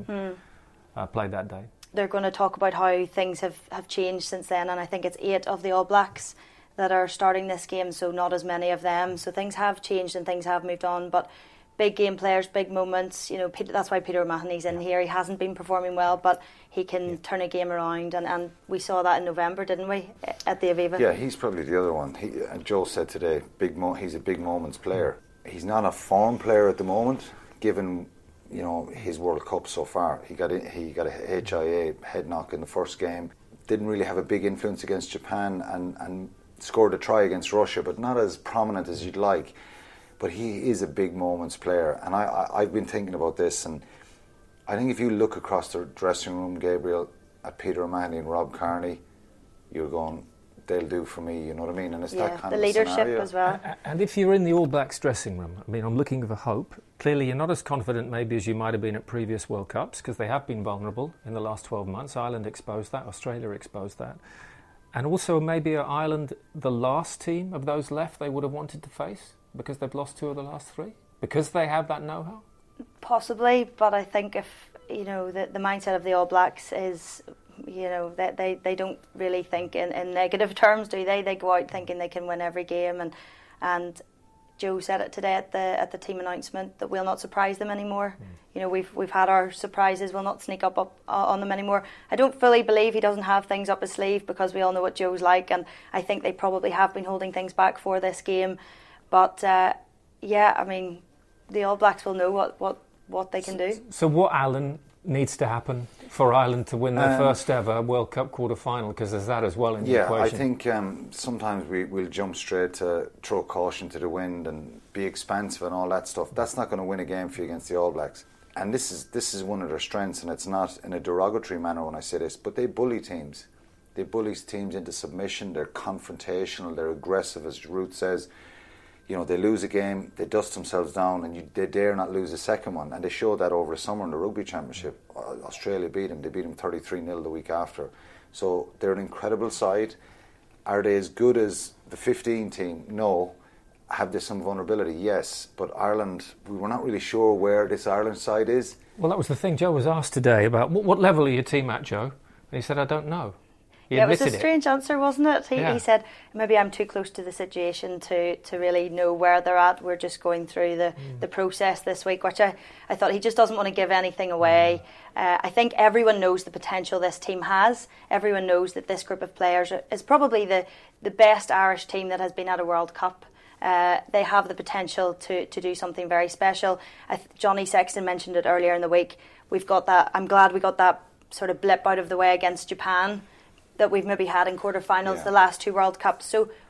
G: played that day.
I: They're going to talk about how things have changed since then, and I think it's 8 of the All Blacks that are starting this game, so not as many of them. So things have changed and things have moved on, but big game players, big moments. You know, that's why Peter O'Mahony's in here. He hasn't been performing well, but he can turn a game around, and we saw that in November, didn't we, at the Aviva?
H: Yeah, he's probably the other one. And Joe said today, he's a big moments player. He's not a form player at the moment, given his World Cup so far. He got a HIA head knock in the first game. Didn't really have a big influence against Japan, and scored a try against Russia, but not as prominent as you'd like. But he is a big moments player, and I've been thinking about this, and I think if you look across the dressing room, Gabriel, at Peter O'Mahony and Rob Kearney, you're going, they'll do for me, you know what I mean? And it's that kind of
I: leadership
H: scenario
I: as well.
G: And if you're in the All Blacks dressing room, I mean, I'm looking for hope. Clearly, you're not as confident maybe as you might have been at previous World Cups, because they have been vulnerable in the last 12 months. Ireland exposed that, Australia exposed that. And also, maybe are Ireland the last team of those left they would have wanted to face, because they've lost 2 of the last 3? Because they have that know-how?
I: Possibly, but I think if, the mindset of the All Blacks is, that they don't really think in negative terms, do they? They go out thinking they can win every game, and Joe said it today at the team announcement that we'll not surprise them anymore. We've had our surprises. We'll not sneak up on them anymore. I don't fully believe he doesn't have things up his sleeve, because we all know what Joe's like, and I think they probably have been holding things back for this game. But I mean, the All Blacks will know what they can do.
G: So what, Alan, needs to happen for Ireland to win their first ever World Cup quarter-final? Because there's that as well in the equation.
H: Yeah, I think sometimes we'll jump straight to throw caution to the wind and be expansive and all that stuff. That's not going to win a game for you against the All Blacks. And this is one of their strengths, and it's not in a derogatory manner when I say this, but they bully teams. They bully teams into submission. They're confrontational. They're aggressive, as Ruth says. They lose a game, they dust themselves down, and they dare not lose a second one. And they showed that over the summer in the Rugby Championship. Australia beat them. They beat them 33-0 the week after. So they're an incredible side. Are they as good as the 15 team? No. Have they some vulnerability? Yes. But Ireland, we were not really sure where this Ireland side is.
G: Well, that was the thing. Joe was asked today about what level are your team at, Joe? And he said, I don't know.
I: It was a strange answer, wasn't it? He said, maybe I'm too close to the situation to really know where they're at. We're just going through the process this week, which I thought he just doesn't want to give anything away. I think everyone knows the potential this team has. Everyone knows that this group of players is probably the best Irish team that has been at a World Cup. They have the potential to do something very special. Johnny Sexton mentioned it earlier in the week. We've got that. I'm glad we got that sort of blip out of the way against Japan that we've maybe had in quarterfinals the last 2 World Cups. So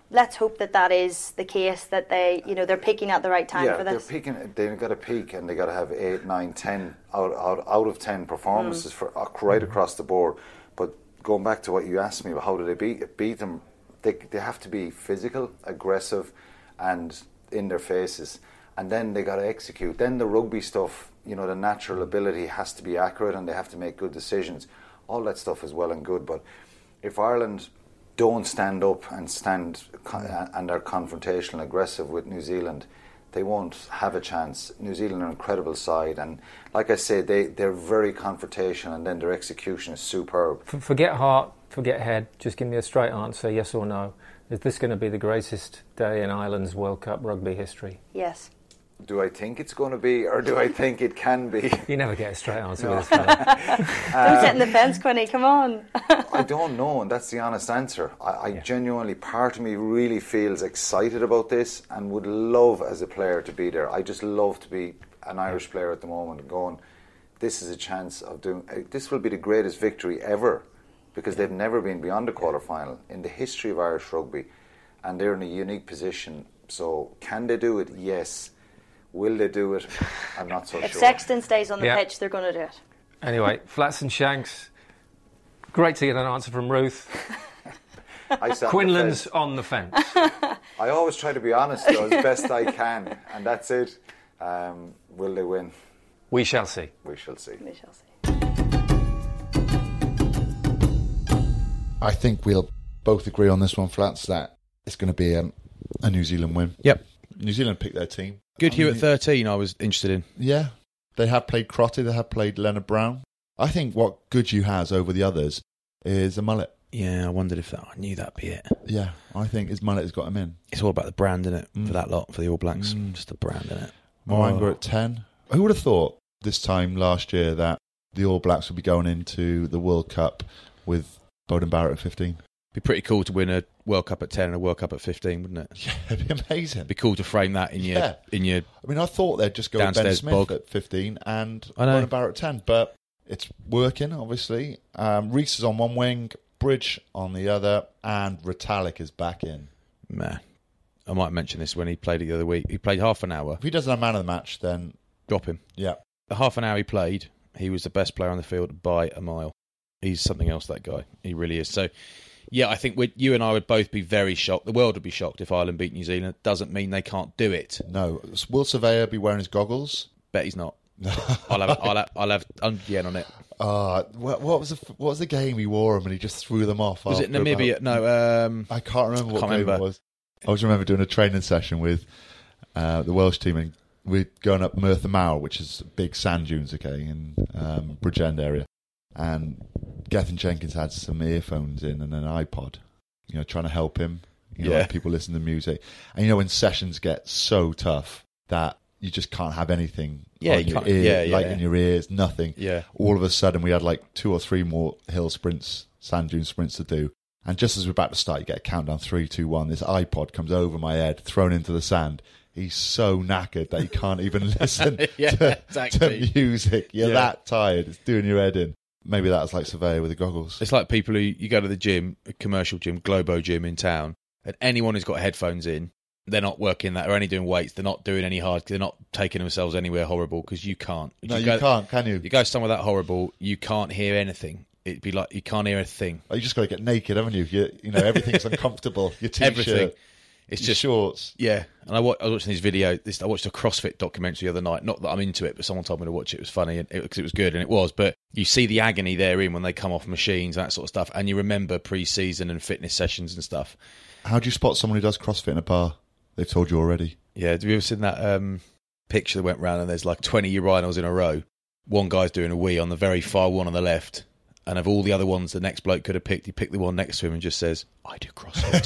I: let's hope that is the case, that they're peaking at the right time for this.
H: They're peaking. They've got to peak, and they got to have 8, 9, 10 out of 10 performances for right across the board. But going back to what you asked me about, how do they beat them? They have to be physical, aggressive, and in their faces, and then they got to execute. Then the rugby stuff, the natural ability has to be accurate, and they have to make good decisions. All that stuff is well and good, but if Ireland don't stand up and are confrontational, aggressive with New Zealand, they won't have a chance. New Zealand are an incredible side, and like I said, they're very confrontational, and then their execution is superb.
G: Forget heart, forget head. Just give me a straight answer, yes or no. Is this going to be the greatest day in Ireland's World Cup rugby history?
I: Yes.
H: Do I think it's going to be, or do I think it can be?
G: You never get a straight answer with this fella.
I: Don't sit in the fence, Quinny, come on.
H: I don't know, and that's the honest answer. I genuinely, part of me really feels excited about this and would love as a player to be there. I just love to be an Irish player at the moment and going, this is a chance of doing, this will be the greatest victory ever, because they've never been beyond the quarter-final in the history of Irish rugby, and they're in a unique position. So can they do it? Yes. Will they do it? I'm not so sure.
I: If Sexton stays on the pitch, they're going to do it.
G: Anyway, Flats and Shanks, great to get an answer from Ruth. Quinlan's on the fence.
H: I always try to be honest, though, as best I can, and that's it. Will they win?
G: We shall see.
H: We shall see.
I: We shall see.
B: I think we'll both agree on this one, Flats, that it's going to be a New Zealand win.
A: Yep.
B: New Zealand picked their team.
A: Goodhue at 13 I was interested in.
B: Yeah. They have played Crotty, they have played Leonard Brown. I think what Goodhue has over the others is a mullet.
A: Yeah, I wondered if I knew that'd be it.
B: Yeah, I think his mullet has got him in.
A: It's all about the brand, isn't it? For that lot, for the All Blacks. Just the brand, isn't it?
B: Mo'unga at 10. Who would have thought this time last year that the All Blacks would be going into the World Cup with Beauden Barrett at 15?
A: Be pretty cool to win a World Cup at 10 and a World Cup at 15, wouldn't it?
B: Yeah, it'd be amazing.
A: It'd be cool to frame that in your. I
B: mean, I thought they'd just go with Ben Smith
A: bog
B: at 15 and Beauden Barrett at 10, but it's working, obviously. Reese is on one wing, Bridge on the other, and Retallick is back in.
A: Nah. I might mention this when he played it the other week. He played half an hour.
B: If he doesn't have man of the match, then
A: drop him.
B: Yeah.
A: The half an hour he played, he was the best player on the field by a mile. He's something else, that guy. He really is. So, yeah, I think you and I would both be very shocked. The world would be shocked if Ireland beat New Zealand. It doesn't mean they can't do it.
B: No. Will Surveyor be wearing his goggles?
A: Bet he's not. I'll have yen on it.
B: What was the game he wore them and he just threw them off?
A: Was it Namibia? No,
B: I can't remember what game it was. I always remember doing a training session with the Welsh team, and we're going up Merthyr Mawr, which is big sand dunes, in Bridgend area. And Gethin Jenkins had some earphones in and an iPod, trying to help him. Like people listen to music. And when sessions get so tough that you just can't have anything in your ears, nothing.
A: Yeah.
B: All of a sudden we had like 2 or 3 more hill sprints, sand dune sprints to do. And just as we're about to start, you get a countdown, 3, 2, 1. This iPod comes over my head, thrown into the sand. He's so knackered that he can't even listen to music. You're that tired. It's doing your head in. Maybe that's like Surveyor with the goggles.
A: It's like people who, you go to the gym, a commercial gym, Globo gym in town, and anyone who's got headphones in, they're not working that, or only doing weights, they're not doing any hard, they're not taking themselves anywhere horrible, because you can't.
B: No, you can't, can you?
A: You go somewhere that horrible, you can't hear anything. It'd be like, you can't hear a thing.
B: Oh, you just got to get naked, haven't you? Everything's uncomfortable. Your t-shirt,
A: everything. It's just
B: shorts.
A: Yeah, and I was watching this video. I watched a CrossFit documentary the other night. Not that I'm into it, but someone told me to watch it. It was funny because it was good, and it was. But you see the agony they're in when they come off machines, that sort of stuff, and you remember pre-season and fitness sessions and stuff.
B: How do you spot someone who does CrossFit in a bar? They've told you already.
A: Yeah, have you ever seen that picture that went round and there's like 20 urinals in a row? One guy's doing a wee on the very far one on the left, and of all the other ones the next bloke could have picked, he picked the one next to him and just says, I do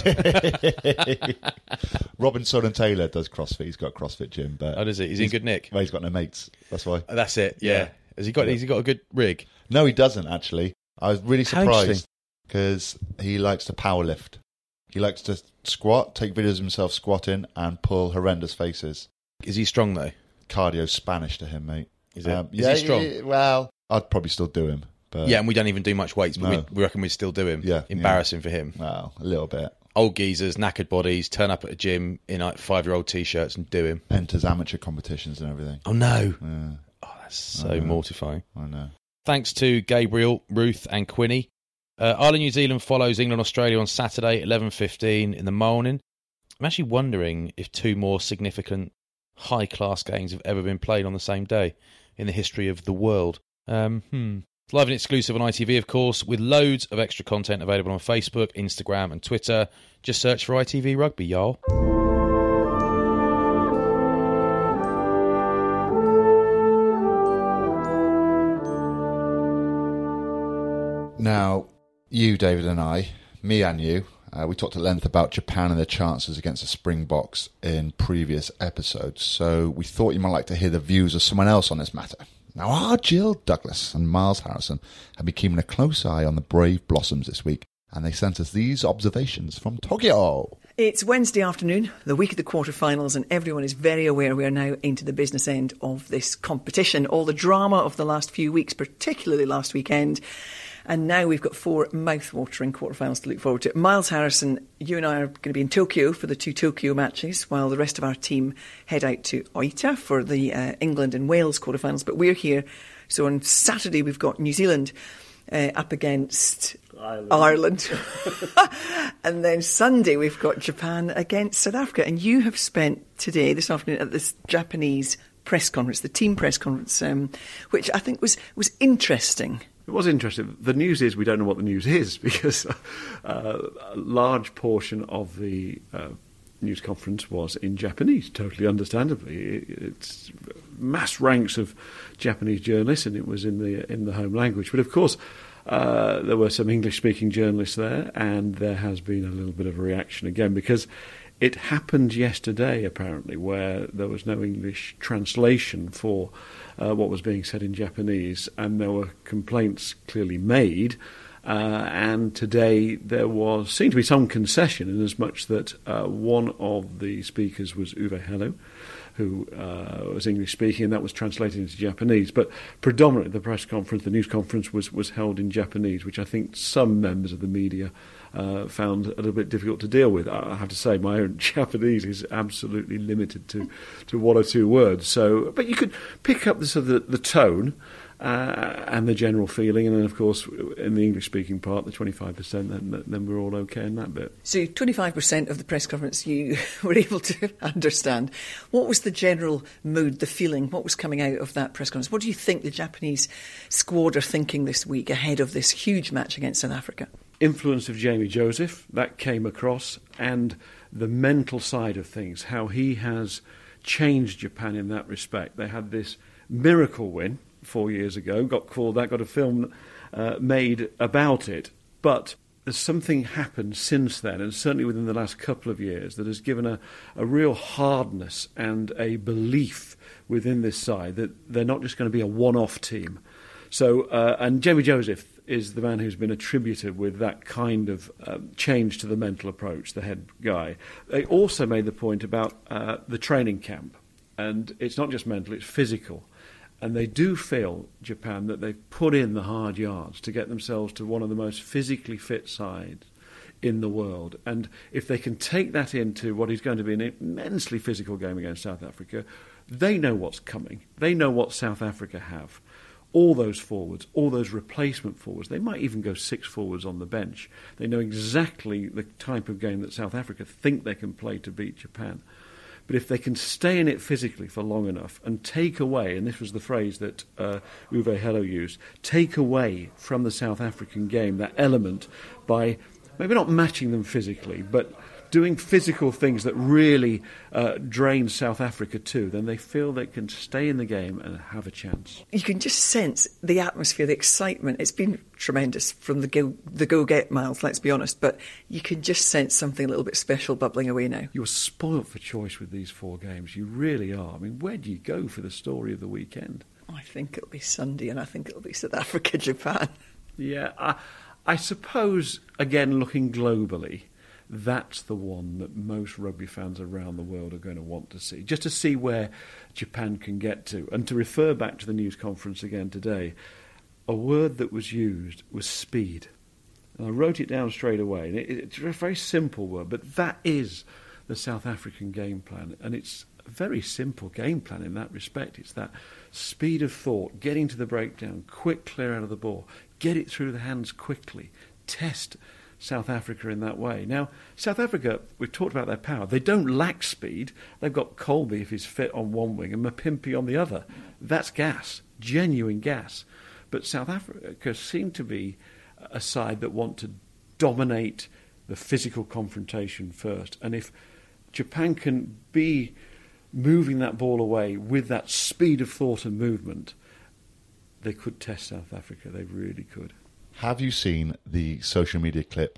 A: CrossFit.
B: Robin Taylor does CrossFit. He's got a CrossFit gym. But
A: does he? Is he in good nick?
B: Well, he's got no mates. That's why.
A: That's it, yeah. Has he got a good rig?
B: No, he doesn't, actually. I was really surprised because he likes to power lift. He likes to squat, take videos of himself squatting, and pull horrendous faces.
A: Is he strong, though?
B: Cardio's Spanish to him, mate.
A: Is it? Is he strong?
B: Well, I'd probably still do him. But
A: yeah, and we don't even do much weights, but we reckon we'd still do him.
B: Yeah,
A: Embarrassing for him.
B: Well, a little bit.
A: old geezers, knackered bodies, turn up at a gym in like 5-year-old t-shirts and do him.
B: Enters amateur competitions and everything.
A: Oh no!
B: Yeah.
A: Oh, that's so mortifying.
B: I know.
A: Thanks to Gabriel, Ruth, and Quinny. Ireland New Zealand follows England Australia on Saturday, 11:15 in the morning. I'm actually wondering if 2 more significant high-class games have ever been played on the same day in the history of the world. It's live and exclusive on ITV, of course, with loads of extra content available on Facebook, Instagram and Twitter. Just search for ITV Rugby, y'all.
B: Now, you, David, and I, me and you, we talked at length about Japan and their chances against the Springboks in previous episodes, so we thought you might like to hear the views of someone else on this matter. Now, our Jill Douglas and Miles Harrison have been keeping a close eye on the Brave Blossoms this week, and they sent us these observations from Tokyo.
J: It's Wednesday afternoon, the week of the quarterfinals, and everyone is very aware we are now into the business end of this competition. All the drama of the last few weeks, particularly last weekend, and now we've got 4 mouth-watering quarterfinals to look forward to. Miles Harrison, you and I are going to be in Tokyo for the 2 Tokyo matches, while the rest of our team head out to Oita for the England and Wales quarterfinals. But we're here. So on Saturday we've got New Zealand up against Ireland. And then Sunday we've got Japan against South Africa. And you have spent this afternoon, at this Japanese press conference, the team press conference, which I think was interesting.
K: It was interesting. The news is we don't know what the news is because a large portion of the news conference was in Japanese, totally understandably. It's mass ranks of Japanese journalists, and it was in the home language. But of course, there were some English-speaking journalists there, and there has been a little bit of a reaction again because it happened yesterday, apparently, where there was no English translation for what was being said in Japanese, and there were complaints clearly made. And today there seemed to be some concession in as much that one of the speakers was Uwe Hello, who was English speaking, and that was translated into Japanese. But predominantly the news conference was held in Japanese, which I think some members of the media found a little bit difficult to deal with. I have to say my own Japanese is absolutely limited to 1 or 2 words. But you could pick up the tone and the general feeling, and then of course in the English-speaking part, the 25%, then we're all okay in that bit.
J: So 25% of the press conference you were able to understand. What was the general mood, the feeling? What was coming out of that press conference? What do you think the Japanese squad are thinking this week ahead of this huge match against South Africa?
K: Influence of Jamie Joseph, that came across, and the mental side of things, how he has changed Japan in that respect. They had this miracle win 4 years ago, got a film made about it, but there's something happened since then, and certainly within the last couple of years, that has given a real hardness and a belief within this side that they're not just going to be a one-off team. So, and Jamie Joseph is the man who's been attributed with that kind of change to the mental approach, the head guy. They also made the point about the training camp, and it's not just mental, it's physical. And they do feel, Japan, that they've put in the hard yards to get themselves to one of the most physically fit sides in the world. And if they can take that into what is going to be an immensely physical game against South Africa, they know what's coming. They know what South Africa have. All those forwards, all those replacement forwards, they might even go 6 forwards on the bench. They know exactly the type of game that South Africa think they can play to beat Japan. But if they can stay in it physically for long enough and take away, and this was the phrase that Uwe Hello used, take away from the South African game that element by maybe not matching them physically, but doing physical things that really drain South Africa too, then they feel they can stay in the game and have a chance.
J: You can just sense the atmosphere, the excitement. It's been tremendous from the go-get, Miles, let's be honest, but you can just sense something a little bit special bubbling away now.
K: You're spoilt for choice with these 4 games. You really are. I mean, where do you go for the story of the weekend?
J: I think it'll be Sunday, and I think it'll be South Africa, Japan.
K: Yeah, I suppose, again, looking globally, that's the one that most rugby fans around the world are going to want to see, just to see where Japan can get to. And to refer back to the news conference again today, a word that was used was speed. And I wrote it down straight away. And it's a very simple word, but that is the South African game plan. And it's a very simple game plan in that respect. It's that speed of thought, getting to the breakdown, quick clear out of the ball, get it through the hands quickly, test South Africa in that way. Now, South Africa, we've talked about their power. They don't lack speed. They've got Colby, if he's fit, on one wing and Mapimpi on the other. That's gas, genuine gas. But South Africa seem to be a side that want to dominate the physical confrontation first. And if Japan can be moving that ball away with that speed of thought and movement, they could test South Africa. They really could.
B: Have you seen the social media clip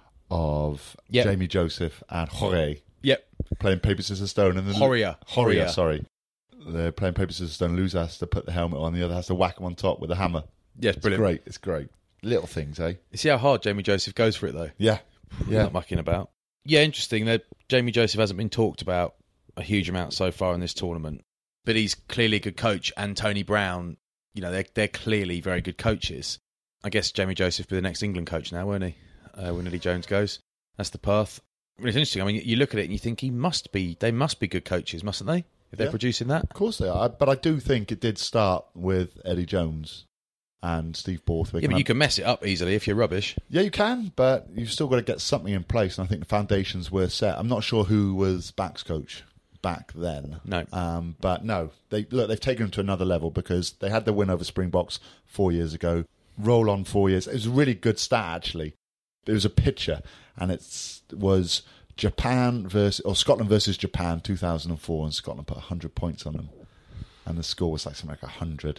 B: of Jamie Joseph and Jorge playing paper, scissors, stone? And Horia, sorry. They're playing paper, scissors, stone. Loser has to put the helmet on, the other has to whack him on top with a hammer.
A: Yes, brilliant.
B: It's great. Little things, eh?
A: You see how hard Jamie Joseph goes for it, though?
B: Yeah.
A: Not mucking about. Yeah, interesting that Jamie Joseph hasn't been talked about a huge amount so far in this tournament, but he's clearly a good coach, and Tony Brown, they're clearly very good coaches. I guess Jamie Joseph will be the next England coach now, won't he? When Eddie Jones goes. That's the path. It's interesting. I mean, you look at it and you think they must be good coaches, mustn't they? If they're producing that?
B: Of course they are. But I do think it did start with Eddie Jones and Steve Borthwick.
A: Yeah, but you can mess it up easily if you're rubbish.
B: Yeah, you can, but you've still got to get something in place, and I think the foundations were set. I'm not sure who was backs coach back then.
A: No.
B: But no, they've taken them to another level because they had the win over Springboks 4 years ago. Roll on 4 years. It was a really good stat, actually. It was a picture, and it was Scotland versus Japan 2004, and Scotland put 100 points on them, and the score was something like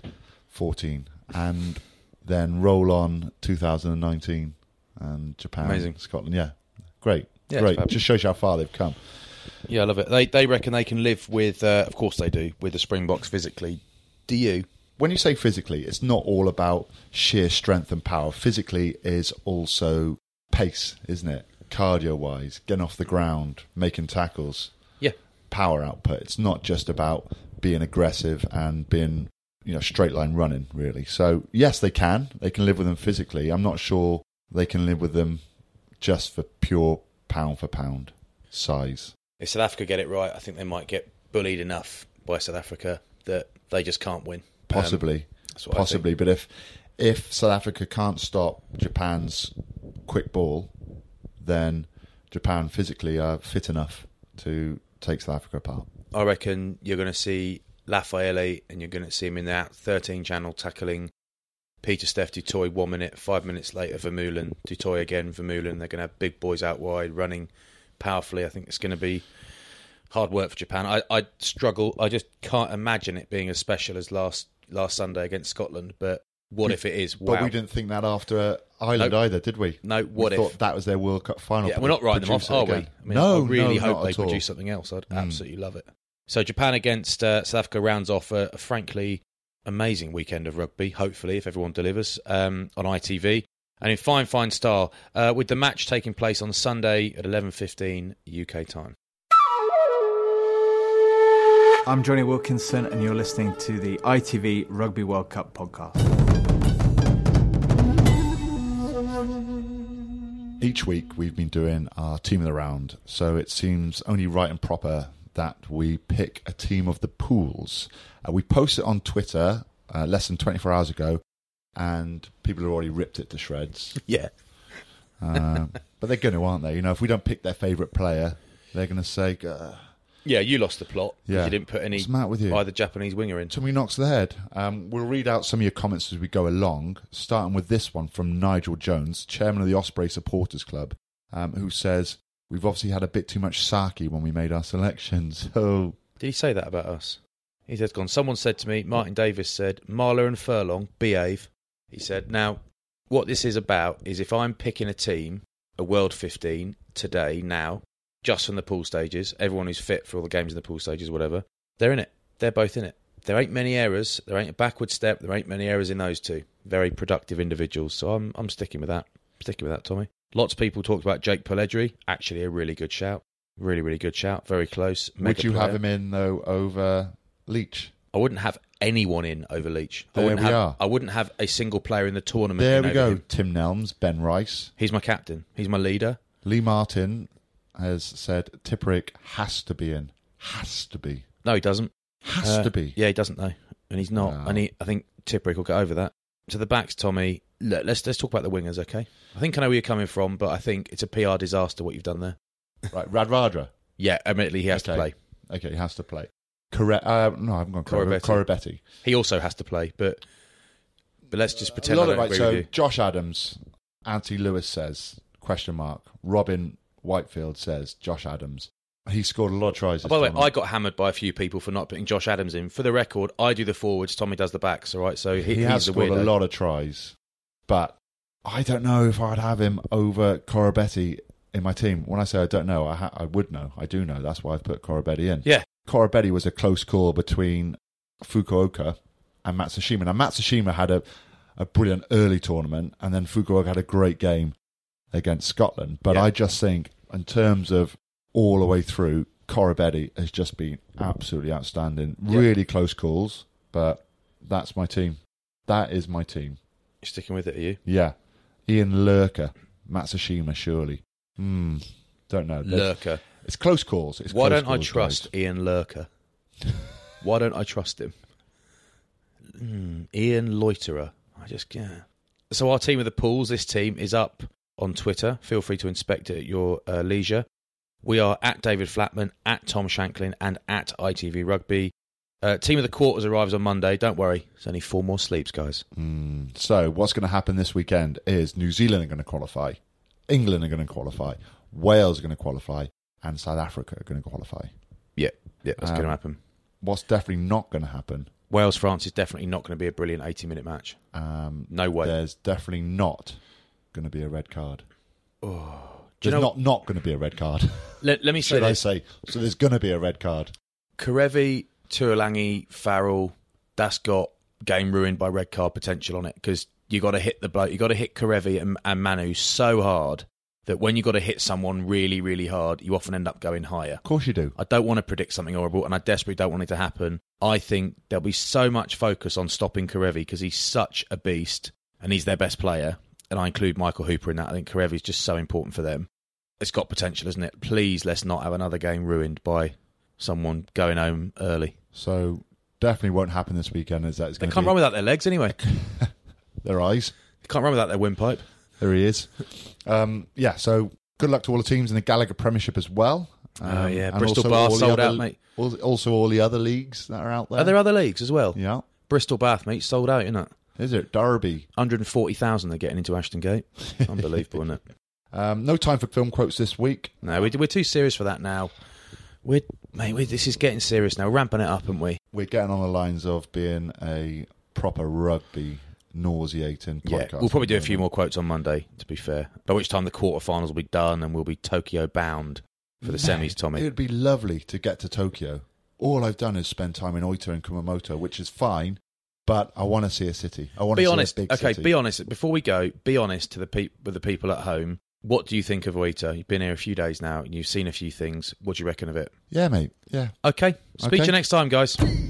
B: 114. And then roll on 2019, and Japan,
A: amazing.
B: Scotland, great.
A: Fabulous.
B: Just shows you how far they've come.
A: Yeah, I love it. They reckon they can live with, of course they do, with the Springboks physically. Do you?
B: When you say physically, it's not all about sheer strength and power. Physically is also pace, isn't it? Cardio-wise, getting off the ground, making tackles.
A: Yeah.
B: Power output. It's not just about being aggressive and being, straight line running, really. So, yes, they can. They can live with them physically. I'm not sure they can live with them just for pure pound-for-pound size.
A: If South Africa get it right, I think they might get bullied enough by South Africa that they just can't win.
B: Possibly. But if South Africa can't stop Japan's quick ball, then Japan physically are fit enough to take South Africa apart.
A: I reckon you're going to see Lafayette, and you're going to see him in that 13 channel tackling Pieter-Steph du Toit 1 minute, 5 minutes later Vermeulen, du Toit again, Vermeulen. They're going to have big boys out wide running powerfully. I think it's going to be hard work for Japan. I struggle. I just can't imagine it being as special as last Sunday against Scotland, but what if it is? Wow.
B: But we didn't think that after Ireland either, did we?
A: No,
B: we thought that was their World Cup final.
A: Yeah, we're not writing them off, are we? I mean, I really hope they produce something else. I'd absolutely love it. So Japan against South Africa rounds off a frankly amazing weekend of rugby, hopefully, if everyone delivers, on ITV. And in fine style, with the match taking place on Sunday at 11:15 UK time.
L: I'm Johnny Wilkinson, and you're listening to the ITV Rugby World Cup podcast.
B: Each week we've been doing our team of the round, so it seems only right and proper that we pick a team of the pools. We posted it on Twitter less than 24 hours ago, and people have already ripped it to shreds.
A: Yeah.
B: But they're going to, aren't they? If we don't pick their favourite player, they're going to say...
A: Yeah, you lost the plot.
B: Yeah.
A: You didn't put any
B: What's the matter with you?
A: by the Japanese winger in.
B: Somebody knocks the head. We'll read out some of your comments as we go along, starting with this one from Nigel Jones, chairman of the Osprey Supporters Club, who says, we've obviously had a bit too much sake when we made our selections. Oh.
A: Did he say that about us? He said, someone said to me, Martin Davis said, Marler and Furlong, behave. He said, now, what this is about is if I'm picking a team, a World 15, today, now, just from the pool stages, everyone who's fit for all the games in the pool stages, whatever, they're in it. They're both in it. There ain't many errors. There ain't a backward step. There ain't many errors in those two. Very productive individuals. So I'm sticking with that. Sticking with that, Tommy. Lots of people talked about Jake Pelledri. Actually, a really good shout. Really, really good shout. Very close.
B: Would you have him in, though, over Leach?
A: I wouldn't have anyone in over Leach.
B: There we are.
A: I wouldn't have a single player in the tournament.
B: There
A: in
B: we
A: over
B: go.
A: him.
B: Tim Nelms, Ben Rice.
A: He's my captain. He's my leader.
B: Lee Martin has said Tipuric has to be in. Has to be.
A: No, he doesn't.
B: Has to be.
A: Yeah, he doesn't though, and he's not.
B: No.
A: And I think Tipuric will get over that. To the backs, Tommy. Look, let's talk about the wingers, okay? I think I know where you're coming from, but I think it's a PR disaster what you've done there.
B: Right, Radradra.
A: Yeah, admittedly he has to play.
B: Okay, he has to play. Correct. No, I haven't gone Corabetti.
A: He also has to play, but let's just pretend.
B: Right, so Josh Adams, Anthony Lewis says, ? Robin Whitefield says, Josh Adams. He scored a lot of tries.
A: By the way, I got hammered by a few people for not putting Josh Adams in. For the record, I do the forwards, Tommy does the backs, all right? So
B: he
A: he's
B: has scored a lot of tries, but I don't know if I'd have him over Corabetti in my team. When I say I don't know, I would know. I do know. That's why I've put Corabetti in.
A: Yeah.
B: Corabetti was a close call between Fukuoka and Matsushima. Now, Matsushima had a brilliant early tournament, and then Fukuoka had a great game against Scotland. But I just think, in terms of all the way through, Corabetti has just been absolutely outstanding. Really close calls, but that's my team. That is my team.
A: You're sticking with it, are you?
B: Yeah. Ian Lurker, Matsushima, surely. Don't know.
A: Lurker.
B: It's close calls.
A: Why don't I trust Ian Lurker? Why don't I trust him? Ian Loiterer. So our team of the pools, this team is up on Twitter. Feel free to inspect it at your leisure. We are at David Flatman, at Tom Shanklin, and at ITV Rugby. Team of the quarters arrives on Monday. Don't worry, there's only 4 more sleeps, guys.
B: So what's going to happen this weekend is New Zealand are going to qualify, England are going to qualify, Wales are going to qualify, and South Africa are going to qualify.
A: Yeah, that's going to happen.
B: What's definitely not going to happen?
A: Wales-France is definitely not going to be a brilliant 80-minute match. No way.
B: There's definitely not going to be a red card.
A: There's
B: not going to be a red card.
A: Let me say this.
B: So there's going to be a red card.
A: Karevi, Tuolangi, Farrell, that's got game ruined by red card potential on it, because you got to hit the bloke. You got to hit Karevi and Manu so hard that when you got to hit someone really, really hard, you often end up going higher.
B: Of course you do.
A: I don't want to predict something horrible, and I desperately don't want it to happen. I think there'll be so much focus on stopping Karevi because he's such a beast and he's their best player. And I include Michael Hooper in that. I think Karevi's just so important for them. It's got potential, isn't it? Please, let's not have another game ruined by someone going home early.
B: So definitely won't happen this weekend.
A: They can't run without their legs anyway.
B: Their eyes.
A: They can't run without their windpipe.
B: There he is. So good luck to all the teams in the Gallagher Premiership as well.
A: Bristol Bath sold out, mate.
B: Also all the other leagues that are out there.
A: Are there other leagues as well?
B: Yeah.
A: Bristol Bath, mate, sold out, isn't it?
B: Is it? Derby.
A: 140,000 they're getting into Ashton Gate. Unbelievable, isn't it?
B: No time for film quotes this week.
A: No, we're too serious for that now. This is getting serious now. We're ramping it up, aren't we?
B: We're getting on the lines of being a proper rugby nauseating podcast.
A: We'll probably do a few more quotes on Monday, to be fair. By which time the quarterfinals will be done and we'll be Tokyo bound for the semis, Tommy.
B: It would be lovely to get to Tokyo. All I've done is spend time in Oita and Kumamoto, which is fine, but I want to see a city. I want to see a big city.
A: Be honest. Before we go, be honest with the people at home. What do you think of Oita? You've been here a few days now and you've seen a few things. What do you reckon of it?
B: Yeah, mate. Yeah.
A: Okay. Speak to you next time, guys.